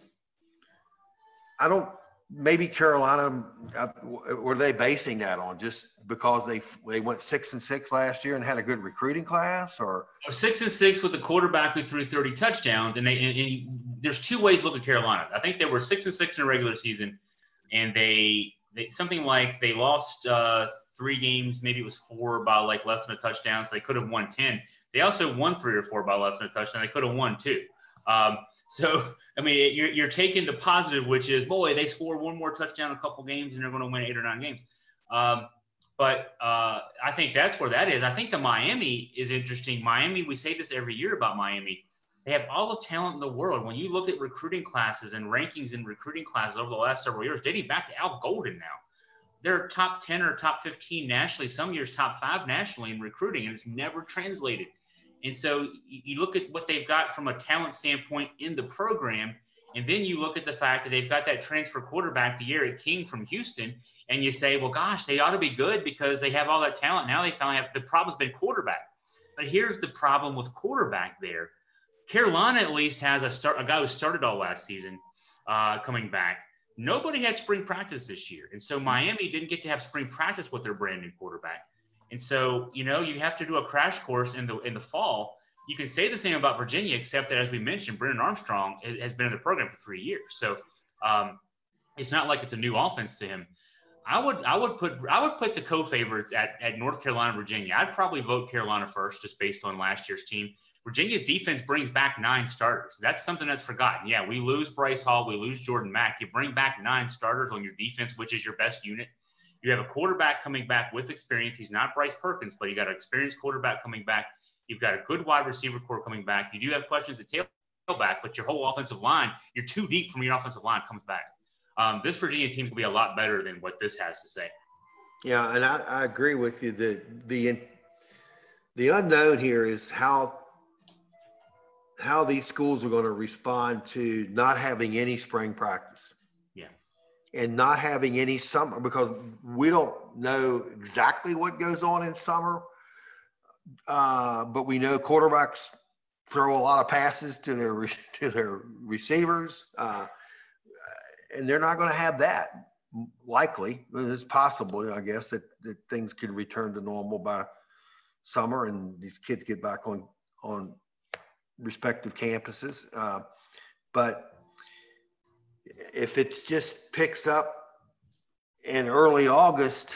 I don't, maybe Carolina, were they basing that on just because they they went six and six last year and had a good recruiting class, or? Six and six with a quarterback who threw thirty touchdowns. And, they, and, and there's two ways to look at Carolina. I think they were six and six in the regular season, and they, they something like they lost uh, three games, maybe it was four by like less than a touchdown, so they could have won ten. They also won three or four by less than a touchdown. They could have won two. Um, so, I mean, you're, you're taking the positive, which is, boy, they scored one more touchdown in a couple games, and they're going to win eight or nine games. Um, but uh, I think that's where that is. I think the Miami is interesting. Miami, we say this every year about Miami. They have all the talent in the world. When you look at recruiting classes and rankings in recruiting classes over the last several years, dating back to Al Golden now, they're top ten or top fifteen nationally, some years top five nationally in recruiting, and it's never translated. And so you look at what they've got from a talent standpoint in the program, and then you look at the fact that they've got that transfer quarterback, the Eric King from Houston, and you say, well, gosh, they ought to be good because they have all that talent. Now they finally have – the problem's been quarterback. But here's the problem with quarterback there. Carolina at least has a start, a guy who started all last season uh, coming back. Nobody had spring practice this year. And so Miami didn't get to have spring practice with their brand new quarterback. And so, you know, you have to do a crash course in the in the fall. You can say the same about Virginia, except that, as we mentioned, Brennan Armstrong has been in the program for three years. So um, it's not like it's a new offense to him. I would I would put I would put the co-favorites at, at North Carolina, Virginia. I'd probably vote Carolina first, just based on last year's team. Virginia's defense brings back nine starters. That's something that's forgotten. Yeah, we lose Bryce Hall, we lose Jordan Mack. You bring back nine starters on your defense, which is your best unit. You have a quarterback coming back with experience. He's not Bryce Perkins, but you got an experienced quarterback coming back. You've got a good wide receiver core coming back. You do have questions at tailback, but your whole offensive line, you're too deep from your offensive line, comes back. Um, this Virginia team will be a lot better than what this has to say. Yeah, and I, I agree with you. The the the unknown here is how how these schools are going to respond to not having any spring practice. Yeah. And not having any summer, because we don't know exactly what goes on in summer. Uh, but we know quarterbacks throw a lot of passes to their to their receivers, uh, and they're not going to have that. Likely, it's possible, I guess, that, that things could return to normal by summer, and these kids get back on on respective campuses. Uh, but if it just picks up in early August,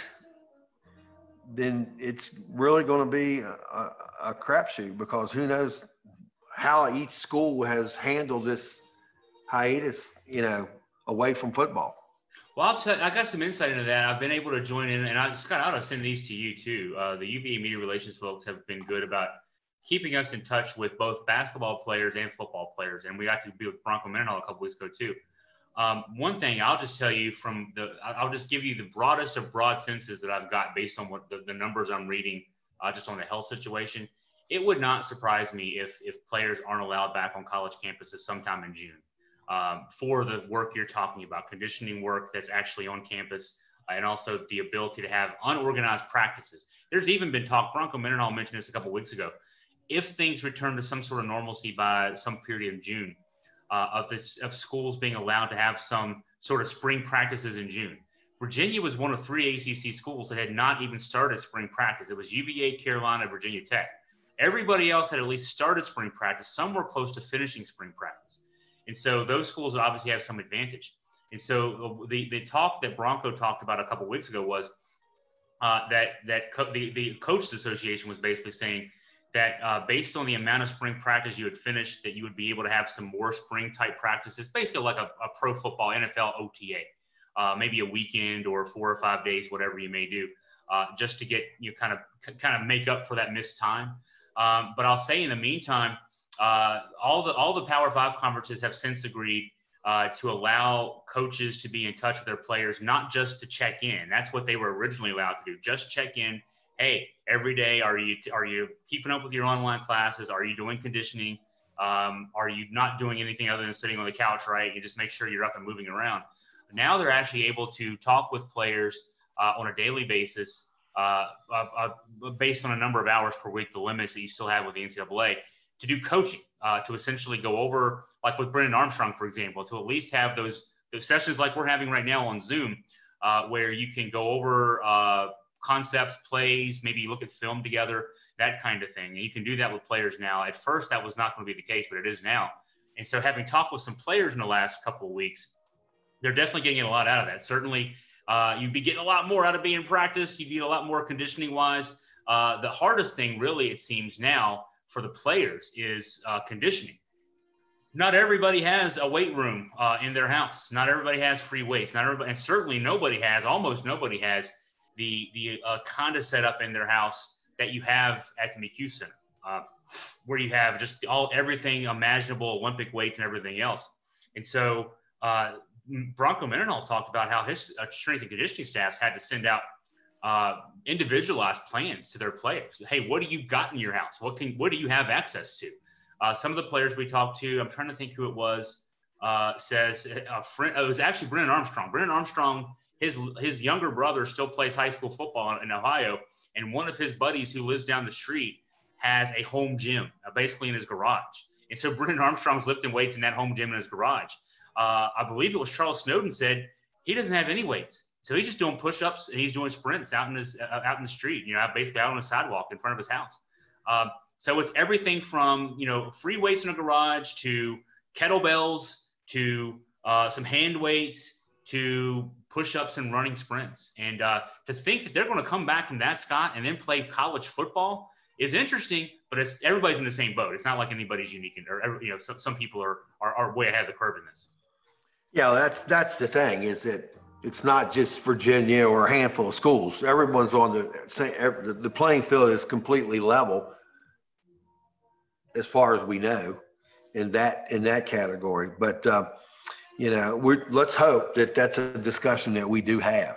then it's really going to be a, a, a crapshoot, because who knows how each school has handled this hiatus, you know, away from football. Well, I'll tell, I got some insight into that. I've been able to join in, and I, Scott, I'll send these to you too. Uh, the U V A media relations folks have been good about keeping us in touch with both basketball players and football players, and we got to be with Bronco Mendenhall a couple weeks ago too. Um, one thing I'll just tell you from the, I'll just give you the broadest of broad senses that I've got based on what the, the numbers I'm reading, uh, just on the health situation. It would not surprise me if if players aren't allowed back on college campuses sometime in June um, for the work you're talking about, conditioning work that's actually on campus, uh, and also the ability to have unorganized practices. There's even been talk, Bronco Mendenhall mentioned this a couple weeks ago, if things return to some sort of normalcy by some period in June, Uh, of this of schools being allowed to have some sort of spring practices in June. Virginia was one of three A C C schools that had not even started spring practice. It was U V A, Carolina, Virginia Tech. Everybody else had at least started spring practice. Some were close to finishing spring practice. And so those schools obviously have some advantage. And so the, the talk that Bronco talked about a couple weeks ago was uh, that that co- the, the Coaches Association was basically saying that uh, based on the amount of spring practice you had finished, that you would be able to have some more spring type practices, basically like a, a pro football N F L O T A, uh, maybe a weekend or four or five days, whatever you may do, uh, just to get you kind of kind of make up for that missed time. Um, but I'll say in the meantime, uh, all the all the Power Five conferences have since agreed uh, to allow coaches to be in touch with their players, not just to check in. That's what they were originally allowed to do, just check in. Hey, every day, are you are you keeping up with your online classes? Are you doing conditioning? Um, are you not doing anything other than sitting on the couch, right? You just make sure you're up and moving around. Now they're actually able to talk with players uh, on a daily basis, uh, uh, uh, based on a number of hours per week, the limits that you still have with the N C double A, to do coaching, uh, to essentially go over, like with Brennan Armstrong, for example, to at least have those, those sessions like we're having right now on Zoom, uh, where you can go over uh, concepts, plays, maybe look at film together, that kind of thing. And you can do that with players now. At first, that was not going to be the case, but it is now. And so having talked with some players in the last couple of weeks, they're definitely getting a lot out of that. Certainly, uh, you'd be getting a lot more out of being in practice. You'd get a lot more conditioning-wise. Uh, the hardest thing, really, it seems now for the players is uh, conditioning. Not everybody has a weight room uh, in their house. Not everybody has free weights. Not everybody, and certainly nobody has, almost nobody has the the uh, kind of setup in their house that you have at the McHugh Center, uh, where you have just all everything imaginable, Olympic weights and everything else. And so uh, Bronco Mendenhall talked about how his uh, strength and conditioning staffs had to send out uh, individualized plans to their players. Hey, what do you got in your house? What can what do you have access to? Uh, some of the players we talked to, I'm trying to think who it was, uh, says a friend. It was actually Brennan Armstrong. Brennan Armstrong. His his younger brother still plays high school football in Ohio, and one of his buddies who lives down the street has a home gym, uh, basically in his garage. And so Brennan Armstrong's lifting weights in that home gym in his garage. Uh, I believe it was Charles Snowden said he doesn't have any weights, so he's just doing push-ups and he's doing sprints out in his uh, out in the street, you know, basically out on the sidewalk in front of his house. Um, so it's everything from, you know, free weights in a garage to kettlebells to uh, some hand weights to push-ups and running sprints. And uh, to think that they're going to come back from that, Scott, and then play college football is interesting, but it's everybody's in the same boat. It's not like anybody's unique, in, or you know, some, some people are, are are way ahead of the curve in this. Yeah, that's that's the thing, is that it's not just Virginia or a handful of schools. Everyone's on the same. The playing field is completely level, as far as we know, in that in that category. But uh, you know, we're, let's hope that that's a discussion that we do have.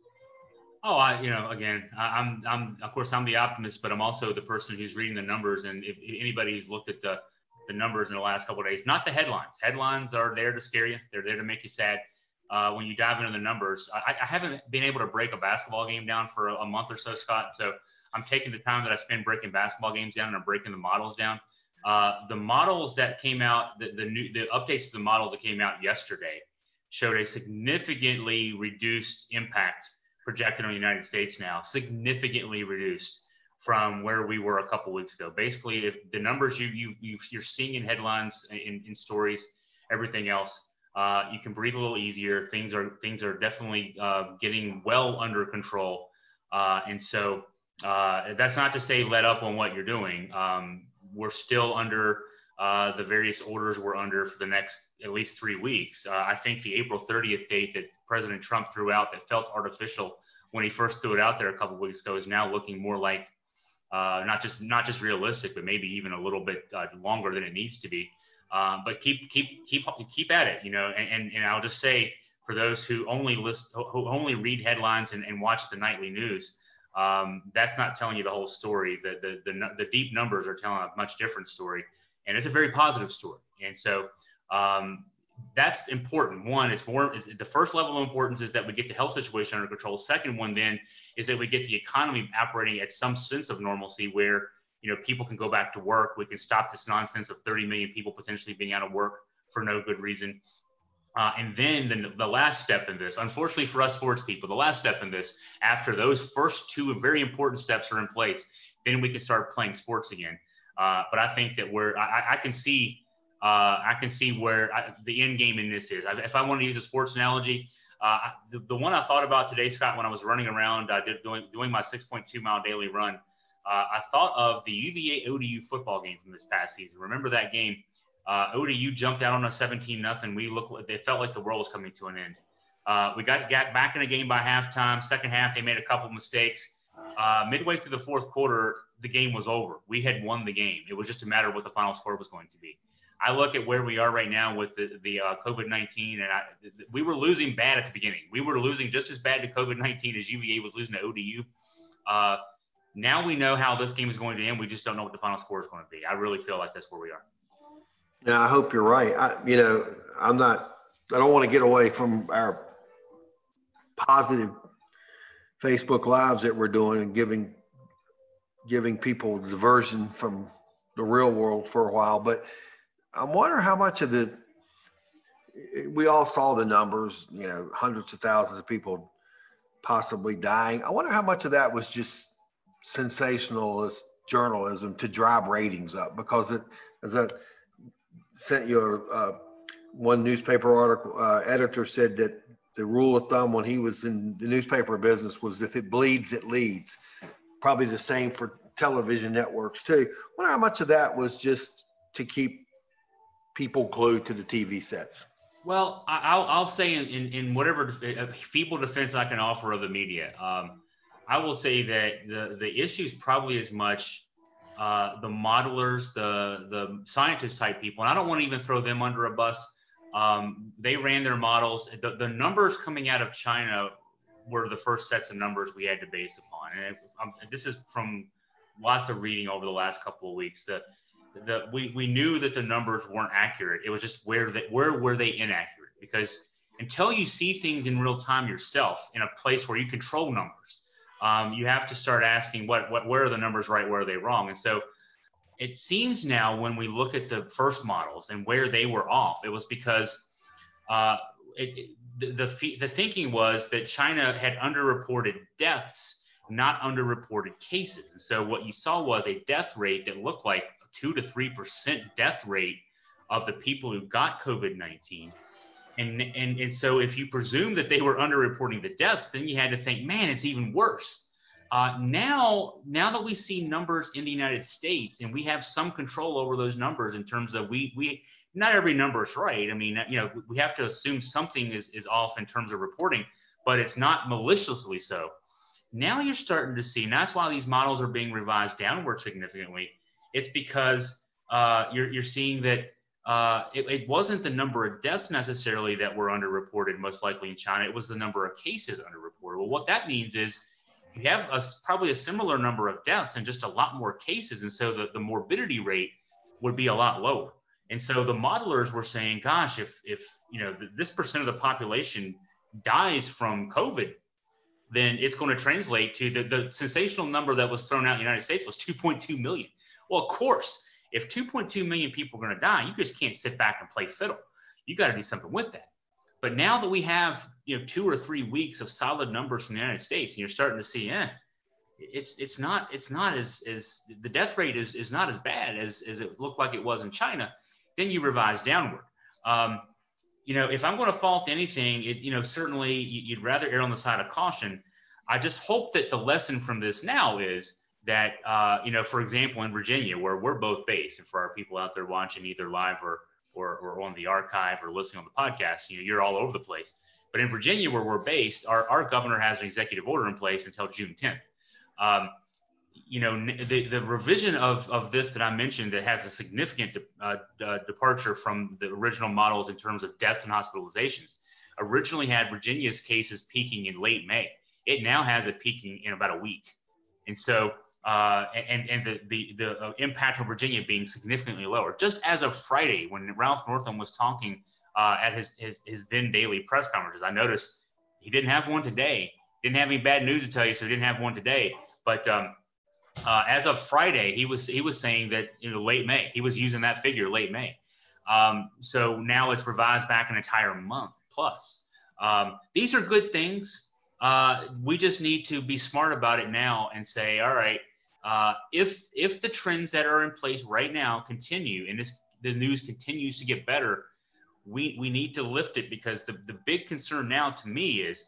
Oh, I, you know, again, I, I'm, I'm, of course, I'm the optimist, but I'm also the person who's reading the numbers. And if, if anybody who's looked at the, the numbers in the last couple of days, not the headlines. Headlines are there to scare you. They're there to make you sad. Uh, when you dive into the numbers, I, I haven't been able to break a basketball game down for a, a month or so, Scott. So I'm taking the time that I spend breaking basketball games down, and I'm breaking the models down. Uh, the models that came out, the, the new, the updates to the models that came out yesterday showed a significantly reduced impact projected on the United States now, significantly reduced from where we were a couple weeks ago. Basically, if the numbers you, you, you, you're seeing in headlines, in, in stories, everything else, uh, you can breathe a little easier. Things are, things are definitely uh, getting well under control. Uh, and so uh, that's not to say let up on what you're doing. Um, we're still under uh, the various orders we're under for the next at least three weeks. Uh, I think the April thirtieth date that President Trump threw out that felt artificial when he first threw it out there a couple of weeks ago is now looking more like uh, not just not just realistic, but maybe even a little bit uh, longer than it needs to be. Um, but keep keep keep keep at it, you know. And, and and I'll just say, for those who only list who only read headlines and, and watch the nightly news, um, that's not telling you the whole story. The, the the the deep numbers are telling a much different story, and it's a very positive story. And so um, that's important. One, it's more is the first level of importance is that we get the health situation under control. Second one then is that we get the economy operating at some sense of normalcy, where you know people can go back to work. We can stop this nonsense of thirty million people potentially being out of work for no good reason. Uh, and then the, the last step in this, unfortunately for us sports people, the last step in this, after those first two very important steps are in place, then we can start playing sports again. Uh, but I think that we're, I, I can see, uh, I can see where I, the end game in this is. I, if I want to use a sports analogy, uh, the, the one I thought about today, Scott, when I was running around, I did doing, doing my six point two mile daily run. uh, I thought of the U V A O D U football game from this past season. Remember that game? Uh, O D U jumped out on a seventeen nothing. We looked, they felt like the world was coming to an end. Uh, we got, got back in the game by halftime. Second half, they made a couple mistakes. Uh, midway through the fourth quarter, the game was over. We had won the game. It was just a matter of what the final score was going to be. I look at where we are right now with the, the uh, COVID nineteen, and I, we were losing bad at the beginning. We were losing just as bad to COVID nineteen as U V A was losing to O D U. Uh, now we know how this game is going to end. We just don't know what the final score is going to be. I really feel like that's where we are. Yeah, I hope you're right. I, you know, I'm not, I don't want to get away from our positive Facebook Lives that we're doing and giving, giving people diversion from the real world for a while. But I wonder how much of the, we all saw the numbers, you know, hundreds of thousands of people possibly dying. I wonder how much of that was just sensationalist journalism to drive ratings up, because it, as I sent you a, uh, one newspaper article, uh, editor said that the rule of thumb when he was in the newspaper business was if it bleeds, it leads. Probably the same for television networks too. I wonder how much of that was just to keep people glued to the T V sets. Well, I'll, I'll say in, in, in whatever feeble defense I can offer of the media, um, I will say that the, the issue is probably as much uh, the modelers, the, the scientist type people, and I don't want to even throw them under a bus. Um, they ran their models. The, the numbers coming out of China were the first sets of numbers we had to base upon. And it, um, this is from lots of reading over the last couple of weeks. That the, we, we knew that the numbers weren't accurate. It was just where they, where were they inaccurate? Because until you see things in real time yourself in a place where you control numbers, um, you have to start asking what, what, where are the numbers right? Where are they wrong? And so it seems now when we look at the first models and where they were off, it was because uh, it, it, the, the, the thinking was that China had underreported deaths, not underreported cases. And so what you saw was a death rate that looked like a two to three percent death rate of the people who got COVID nineteen. And, and, and so if you presume that they were underreporting the deaths, then you had to think, man, it's even worse. Uh, now, now that we see numbers in the United States and we have some control over those numbers in terms of we, we not every number is right. I mean, you know, we have to assume something is, is off in terms of reporting, but it's not maliciously so. Now you're starting to see, and that's why these models are being revised downward significantly. It's because uh, you're, you're seeing that uh, it, it wasn't the number of deaths necessarily that were underreported, most likely in China. It was the number of cases underreported. Well, what that means is you have a, probably a similar number of deaths and just a lot more cases. And so the, the morbidity rate would be a lot lower. And so the modelers were saying, gosh, if, if you know, th- this percent of the population dies from COVID, then it's going to translate to the, the sensational number that was thrown out in the United States was two point two million. Well, of course, if two point two million people are going to die, you just can't sit back and play fiddle. You got to do something with that. But now that we have, you know, two or three weeks of solid numbers from the United States, and you're starting to see, eh, it's it's not it's not as as the death rate is is not as bad as as it looked like it was in China, then you revise downward. Um, you know, if I'm going to fault anything, it, you know, certainly you'd rather err on the side of caution. I just hope that the lesson from this now is that, uh, you know, for example, in Virginia, where we're both based, and for our people out there watching either live or Or, or on the archive or listening on the podcast, you know, you're all over the place. But in Virginia, where we're based, our, our governor has an executive order in place until June tenth. Um, you know, the, the revision of, of this that I mentioned that has a significant de, uh, uh, departure from the original models in terms of deaths and hospitalizations originally had Virginia's cases peaking in late May. It now has it peaking in about a week. And so Uh, and and the the, the uh, impact of Virginia being significantly lower. Just as of Friday, when Ralph Northam was talking uh, at his, his his then daily press conferences, I noticed he didn't have one today. Didn't have any bad news to tell you, so he didn't have one today. But um, uh, as of Friday, he was he was saying that in late May, he was using that figure, late May. Um, so now it's revised back an entire month plus. Um, these are good things. Uh, we just need to be smart about it now and say, all right. Uh, if if the trends that are in place right now continue and this the news continues to get better, we we need to lift it, because the, the big concern now to me is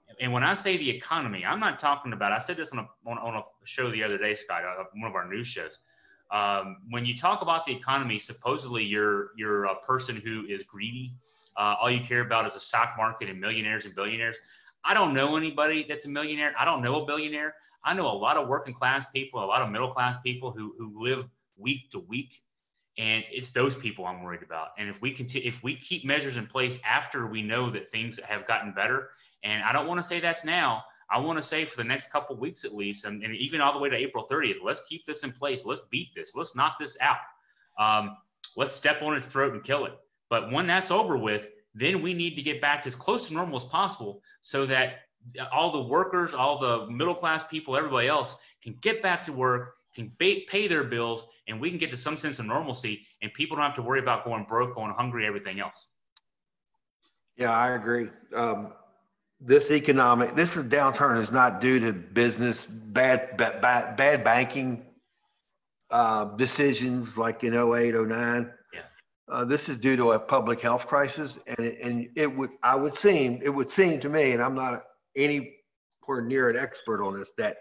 And when I say the economy, I'm not talking about, I said this on a, on, on a show the other day, Scott, uh, one of our news shows. Um, when you talk about the economy, supposedly you're, you're a person who is greedy. Uh, all you care about is the stock market and millionaires and billionaires. I don't know anybody that's a millionaire. I don't know a billionaire. I know a lot of working class people, a lot of middle class people who, who live week to week. And it's those people I'm worried about. And if we continue, if we keep measures in place after we know that things have gotten better, and I don't want to say that's now, I want to say for the next couple of weeks at least, and, and even all the way to April thirtieth, let's keep this in place. Let's beat this. Let's knock this out. Um, let's step on its throat and kill it. But when that's over with, then we need to get back to as close to normal as possible so that all the workers, all the middle class people, everybody else can get back to work, can pay, pay their bills, and we can get to some sense of normalcy, and people don't have to worry about going broke, going hungry, everything else. Yeah, I agree. Um, this economic, this is downturn is not due to business, bad, bad, bad, bad banking uh, decisions like in oh eight, oh nine. Yeah. Uh, this is due to a public health crisis, and and it would, I would seem, it would seem to me, and I'm not anywhere near an expert on this, that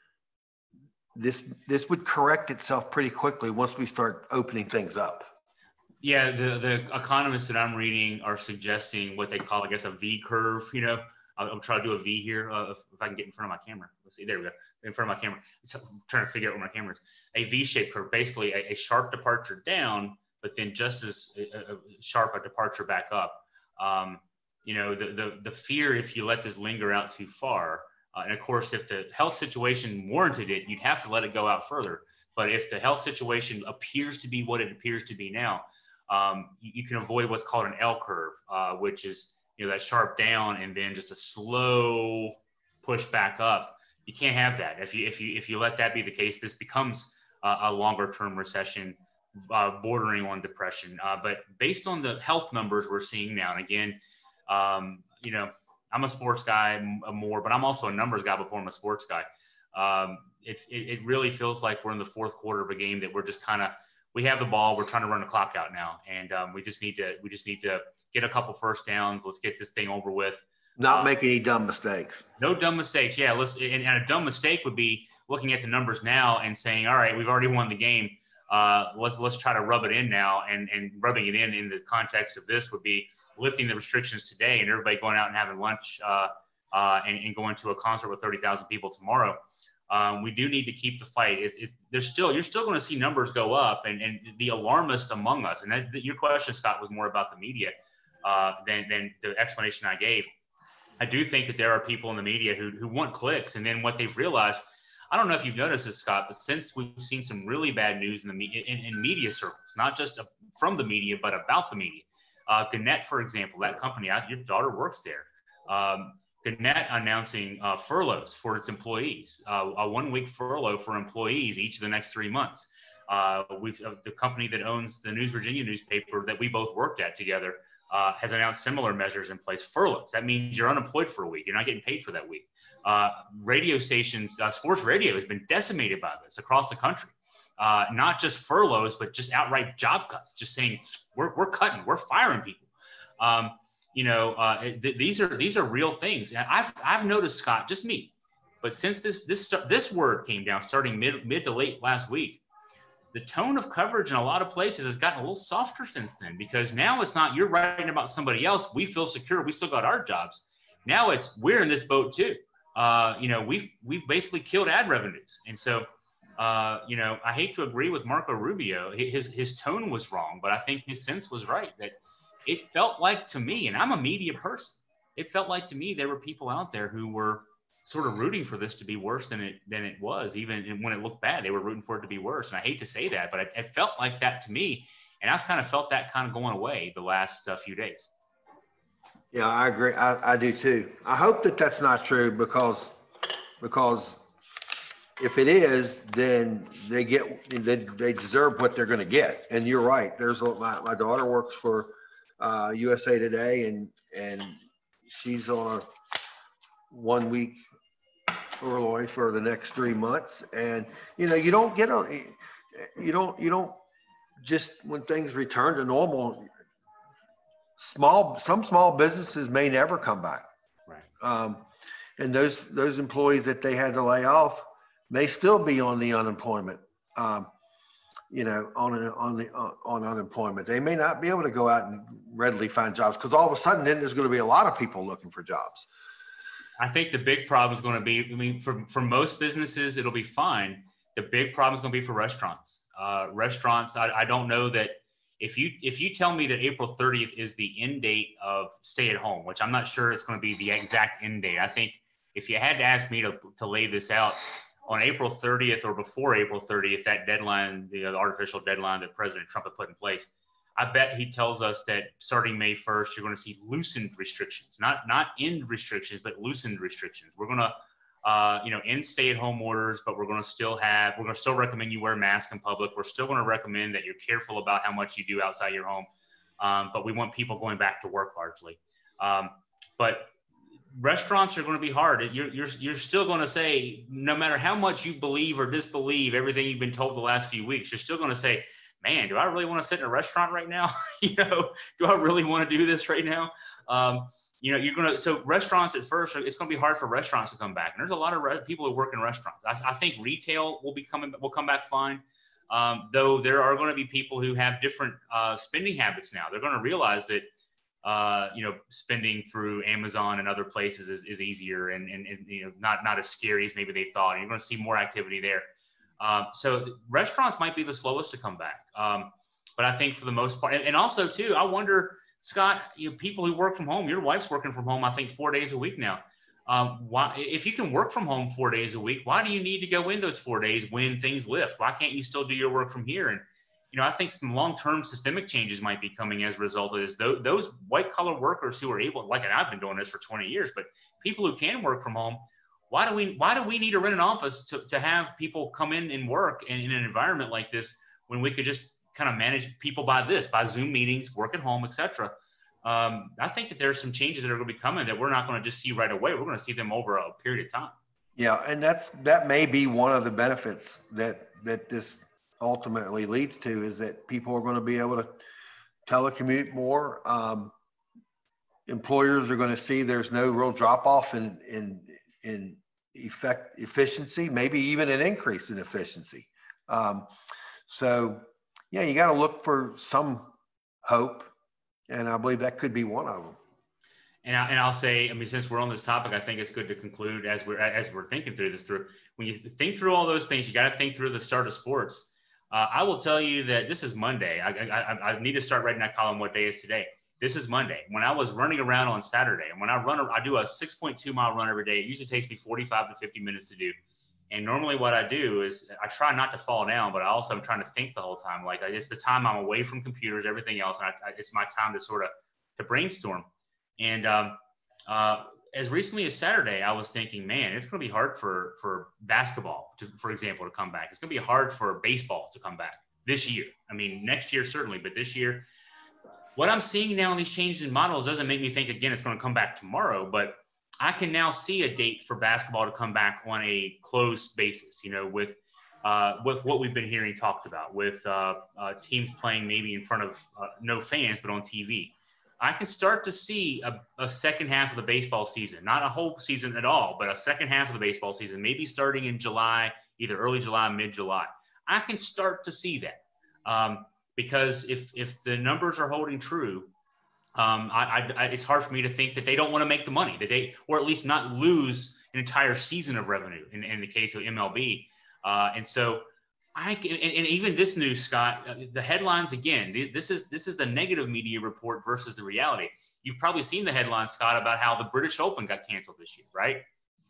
this this would correct itself pretty quickly once we start opening things up. Yeah, the the economists that I'm reading are suggesting what they call, I guess, a V curve. You know, I'll, I'll try to do a V here uh, if, if I can get in front of my camera. Let's see, there we go, in front of my camera. I'm trying to figure out where my camera is. A V-shaped curve, basically a, a sharp departure down, but then just as a, a sharp a departure back up. Um, you know, the the the fear if you let this linger out too far. Uh, and of course, if the health situation warranted it, you'd have to let it go out further. But if the health situation appears to be what it appears to be now, um, you, you can avoid what's called an L curve, uh, which is, you know, that sharp down and then just a slow push back up. You can't have that. If you if you if you let that be the case, this becomes uh, a longer term recession, uh, bordering on depression. Uh, but based on the health numbers we're seeing now, and again, um, you know. I'm a sports guy more, but I'm also a numbers guy before I'm a sports guy. Um, it, it, it really feels like we're in the fourth quarter of a game that we're just kind of, we have the ball, we're trying to run the clock out now. And um, we just need to, we just need to get a couple first downs. Let's get this thing over with. Not um, make any dumb mistakes. No dumb mistakes. Yeah. Let's, and, and a dumb mistake would be looking at the numbers now and saying, all right, we've already won the game. Uh, let's, let's try to rub it in now. And, and rubbing it in in the context of this would be lifting the restrictions today and everybody going out and having lunch uh, uh, and, and going to a concert with thirty thousand people tomorrow. Um, we do need to keep the fight. It's, it's, there's still, you're still going to see numbers go up, and, and the alarmist among us, and that's, your question, Scott, was more about the media uh, than, than the explanation I gave. I do think that there are people in the media who, who want clicks, and then what they've realized, I don't know if you've noticed this, Scott, but since we've seen some really bad news in the media, in, in media circles, not just from the media, but about the media. Uh, Gannett, for example, that company, your daughter works there. Um, Gannett announcing uh, furloughs for its employees, uh, a one-week furlough for employees each of the next three months. Uh, we've uh, the company that owns the News Virginia newspaper that we both worked at together uh, has announced similar measures in place. Furloughs. That means you're unemployed for a week. You're not getting paid for that week. Uh, radio stations, uh, sports radio has been decimated by this across the country. Uh, not just furloughs, but just outright job cuts, just saying we're, we're cutting, we're firing people. Um, you know, uh, th- these are, these are real things. And I've, I've noticed, Scott, just me, but since this, this, this word came down starting mid, mid to late last week, the tone of coverage in a lot of places has gotten a little softer since then, because now it's not, you're writing about somebody else. We feel secure. We still got our jobs. Now it's, we're in this boat too. Uh, you know, we've, we've basically killed ad revenues. And so, Uh, you know, I hate to agree with Marco Rubio. His his tone was wrong, but I think his sense was right. That it felt like to me, and I'm a media person, it felt like to me there were people out there who were sort of rooting for this to be worse than it than it was. Even when it looked bad, they were rooting for it to be worse. And I hate to say that, but it, it felt like that to me. And I've kind of felt that kind of going away the last uh, few days. Yeah, I agree. I, I do too. I hope that that's not true, because because. If it is, then they get they, they deserve what they're going to get. And you're right. There's a, my, my daughter works for uh, U S A Today, and and she's on a one week furlough for the next three months. And you know, you don't get on. You don't you don't just when things return to normal. Small some small businesses may never come back. Right. Um, and those those employees that they had to lay off may still be on the unemployment, um, you know, on on the on unemployment. They may not be able to go out and readily find jobs because all of a sudden then there's going to be a lot of people looking for jobs. I think the big problem is going to be, I mean, for, for most businesses, it'll be fine. The big problem is going to be for restaurants. Uh, restaurants, I, I don't know that if you if you tell me that April thirtieth is the end date of stay at home, which I'm not sure it's going to be the exact end date. I think if you had to ask me to, to lay this out on April thirtieth or before April thirtieth, that deadline, the artificial deadline that President Trump had put in place, I bet he tells us that starting May first, you're going to see loosened restrictions, not not end restrictions, but loosened restrictions. We're going to, uh, you know, end stay-at-home orders, but we're going to still have, we're going to still recommend you wear a mask in public. We're still going to recommend that you're careful about how much you do outside your home, um, but we want people going back to work largely. Um, but restaurants are going to be hard. You're you're you're still going to say, no matter how much you believe or disbelieve everything you've been told the last few weeks, you're still going to say, man, do I really want to sit in a restaurant right now? you know, do I really want to do this right now? Um, you know, you're going to, so restaurants at first, it's going to be hard for restaurants to come back. And there's a lot of re- people who work in restaurants. I, I think retail will be coming, will come back fine. Um, though there are going to be people who have different uh, spending habits now. They're going to realize that, uh, you know, spending through Amazon and other places is, is easier and, and, and, you know, not, not as scary as maybe they thought. And you're going to see more activity there. Um, so restaurants might be the slowest to come back. Um, but I think for the most part, and, and also too, I wonder, Scott, you know, people who work from home, your wife's working from home, I think four days a week now. Um, why, if you can work from home four days a week, why do you need to go in those four days when things lift? Why can't you still do your work from here? And, you know, I think some long-term systemic changes might be coming as a result of this. Those, those white collar workers who are able, like, and I've been doing this for twenty years, but people who can work from home, Why do we why do we need to rent an office to, to have people come in and work in, in an environment like this when we could just kind of manage people by this, by Zoom meetings, work at home, et cetera? Um, I think that there's some changes that are going to be coming that we're not going to just see right away. We're going to see them over a period of time. Yeah, and that's that may be one of the benefits that that this ultimately leads to, is that people are going to be able to telecommute more. Um, employers are going to see there's no real drop off in in in effect efficiency, maybe even an increase in efficiency. Um, so yeah, you got to look for some hope, and I believe that could be one of them. And, I, and I'll say, I mean, since we're on this topic, I think it's good to conclude as we're as we're thinking through this. Through when you think through all those things, you got to think through the start of sports. Uh, I will tell you that this is Monday. I, I, I need to start writing that column. What day is today? This is Monday. When I was running around on Saturday, and when I run, I do a six point two mile run every day. It usually takes me forty-five to fifty minutes to do. And normally what I do is I try not to fall down, but I also am trying to think the whole time. Like, it's the time I'm away from computers, everything else. And I, I, it's my time to sort of to brainstorm. And um, uh, as recently as Saturday, I was thinking, man, it's going to be hard for, for basketball, to, for example, to come back. It's going to be hard for baseball to come back this year. I mean, next year, certainly, but this year. What I'm seeing now in these changes in models doesn't make me think, again, it's going to come back tomorrow, but I can now see a date for basketball to come back on a closed basis, you know, with uh, with what we've been hearing talked about, with uh, uh, teams playing maybe in front of uh, no fans, but on T V. I can start to see a, a second half of the baseball season, not a whole season at all, but a second half of the baseball season, maybe starting in July, either early July, mid-July. I can start to see that. Um, Because if if the numbers are holding true, um, I, I, it's hard for me to think that they don't want to make the money, that they, or at least not lose an entire season of revenue in, in the case of M L B. Uh, and so I can, and, and even this news, Scott, uh, the headlines again. This is this is the negative media report versus the reality. You've probably seen the headlines, Scott, about how the British Open got canceled this year, right?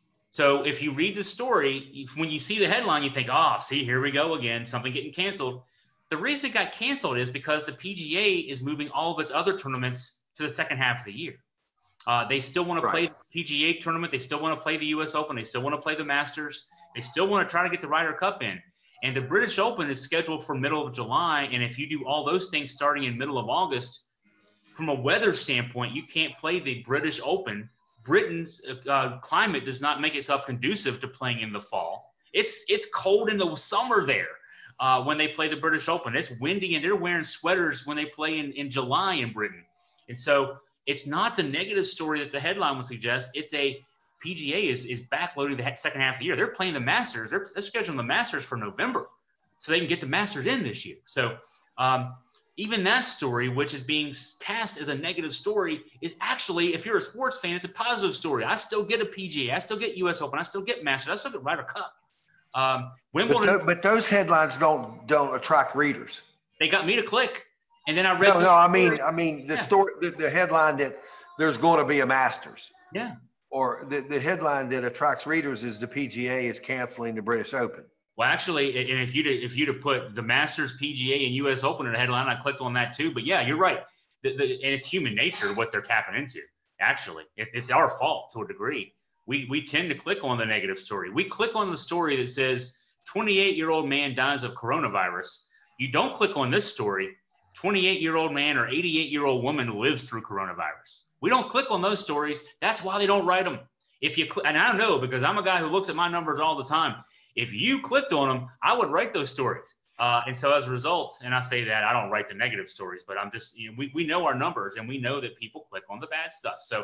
So if you read the story, when you see the headline, you think, oh, see, here we go again, something getting canceled. The reason it got canceled is because the P G A is moving all of its other tournaments to the second half of the year. Uh, they still want to play the P G A tournament. They still want to play the U S Open. They still want to play the Masters. They still want to try to get the Ryder Cup in. And the British Open is scheduled for middle of July. And if you do all those things starting in middle of August, from a weather standpoint, you can't play the British Open. Britain's uh, climate does not make itself conducive to playing in the fall. It's it's cold in the summer there. Uh, when they play the British Open. It's windy and they're wearing sweaters when they play in, in July in Britain. And so it's not the negative story that the headline would suggest. It's a P G A is, is backloading the second half of the year. They're playing the Masters. They're, they're scheduling the Masters for November so they can get the Masters in this year. So um, even that story, which is being cast as a negative story, is actually, if you're a sports fan, it's a positive story. I still get a P G A. I still get U S Open. I still get Masters. I still get Ryder Cup. Um, Wimbledon. But, th- but those headlines don't don't attract readers. They got me to click, and then I read. No, the no. I story. mean, I mean the Yeah. story, the, the headline that there's going to be a Masters. Yeah. Or the, the headline that attracts readers is the P G A is canceling the British Open. Well, actually, and if you if you'd have put the Masters, P G A, and U S Open in the headline, I clicked on that too. But yeah, you're right. The, the, and it's human nature what they're tapping into. Actually, it, it's our fault to a degree. We we tend to click on the negative story. We click on the story that says twenty-eight-year-old man dies of coronavirus. You don't click on this story. twenty-eight-year-old man or eighty-eight-year-old woman lives through coronavirus. We don't click on those stories. That's why they don't write them. If you cl- and I know because I'm a guy who looks at my numbers all the time. If you clicked on them, I would write those stories. Uh, and so as a result, and I say that I don't write the negative stories, but I'm just, you know, we, we know our numbers and we know that people click on the bad stuff. So,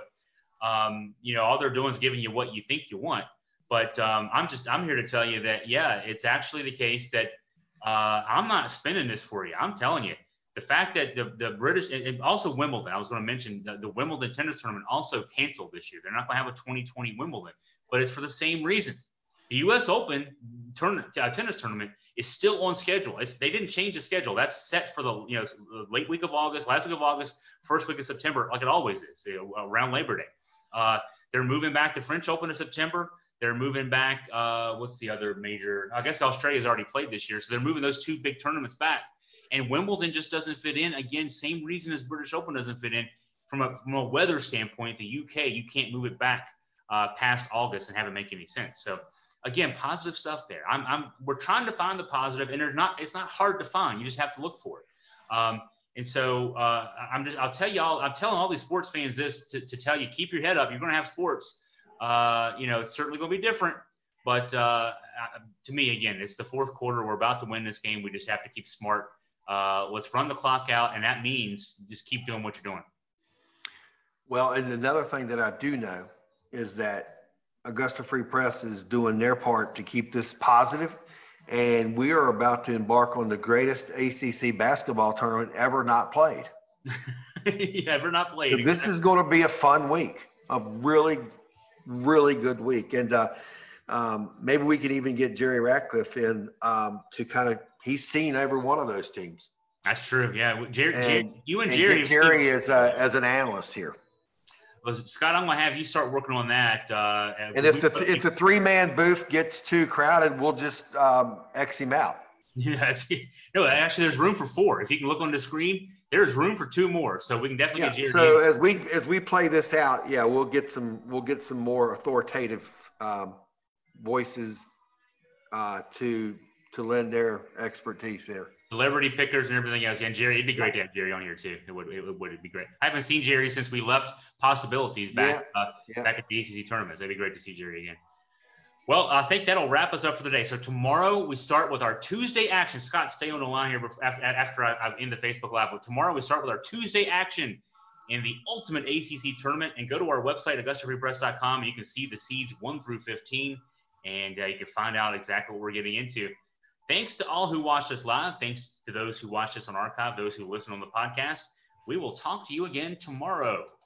um, you know, all they're doing is giving you what you think you want. But um, I'm just, I'm here to tell you that, yeah, it's actually the case that uh, I'm not spinning this for you. I'm telling you, the fact that the, the British, and also Wimbledon, I was going to mention the, the Wimbledon tennis tournament also canceled this year. They're not going to have a twenty twenty Wimbledon, but it's for the same reasons. The U S Open turn, uh, tennis tournament is still on schedule. It's, they didn't change the schedule. That's set for the you know late week of August, last week of August, first week of September, like it always is, you know, around Labor Day. Uh, they're moving back the French Open to September. They're moving back. Uh, what's the other major? I guess Australia's already played this year, so they're moving those two big tournaments back. And Wimbledon just doesn't fit in. Again, same reason as British Open doesn't fit in. From a from a weather standpoint, the U K, you can't move it back uh, past August and have it make any sense. So. Again, positive stuff there. I'm, I'm, we're trying to find the positive, and there's not, it's not hard to find. You just have to look for it. Um, and so uh, I'm just, I'll tell y'all, I'm telling all these sports fans this to, to tell you, keep your head up. You're going to have sports. Uh, you know, it's certainly going to be different. But uh, to me, again, it's the fourth quarter. We're about to win this game. We just have to keep smart. Uh, let's run the clock out, and that means just keep doing what you're doing. Well, and another thing that I do know is that Augusta Free Press is doing their part to keep this positive, and we are about to embark on the greatest A C C basketball tournament ever not played. yeah, ever not played. So this is going to be a fun week, a really, really good week, and uh, um, maybe we can even get Jerry Ratcliffe in um, to kind of. He's seen every one of those teams. That's true. Yeah, Jerry, and, Jerry you and, and Jerry. Jerry is uh, as an analyst here. Well, Scott, I'm going to have you start working on that. Uh, and if the if the three man booth gets too crowded, we'll just um, X him out. Yeah, no, actually, there's room for four. If you can look on the screen, there's room for two more, so we can definitely yeah, get Jerry. So as we as we play this out, yeah, we'll get some we'll get some more authoritative um, voices uh, to to lend their expertise there. Celebrity pickers and everything else. Yeah, and Jerry, it'd be great to have Jerry on here too. It would, it would it'd be great. I haven't seen Jerry since we left Possibilities back yeah, uh, yeah. back at the A C C tournaments. That'd be great to see Jerry again. Well, I think that'll wrap us up for the day. So tomorrow we start with our Tuesday action. Scott, stay on the line here before, after, after I, I'm in the Facebook Live. But tomorrow we start with our Tuesday action in the Ultimate A C C Tournament. And go to our website, Augusta Free Press dot com, and you can see the seeds one through fifteen. And uh, you can find out exactly what we're getting into. Thanks to all who watched us live. Thanks to those who watched us on archive, those who listen on the podcast. We will talk to you again tomorrow.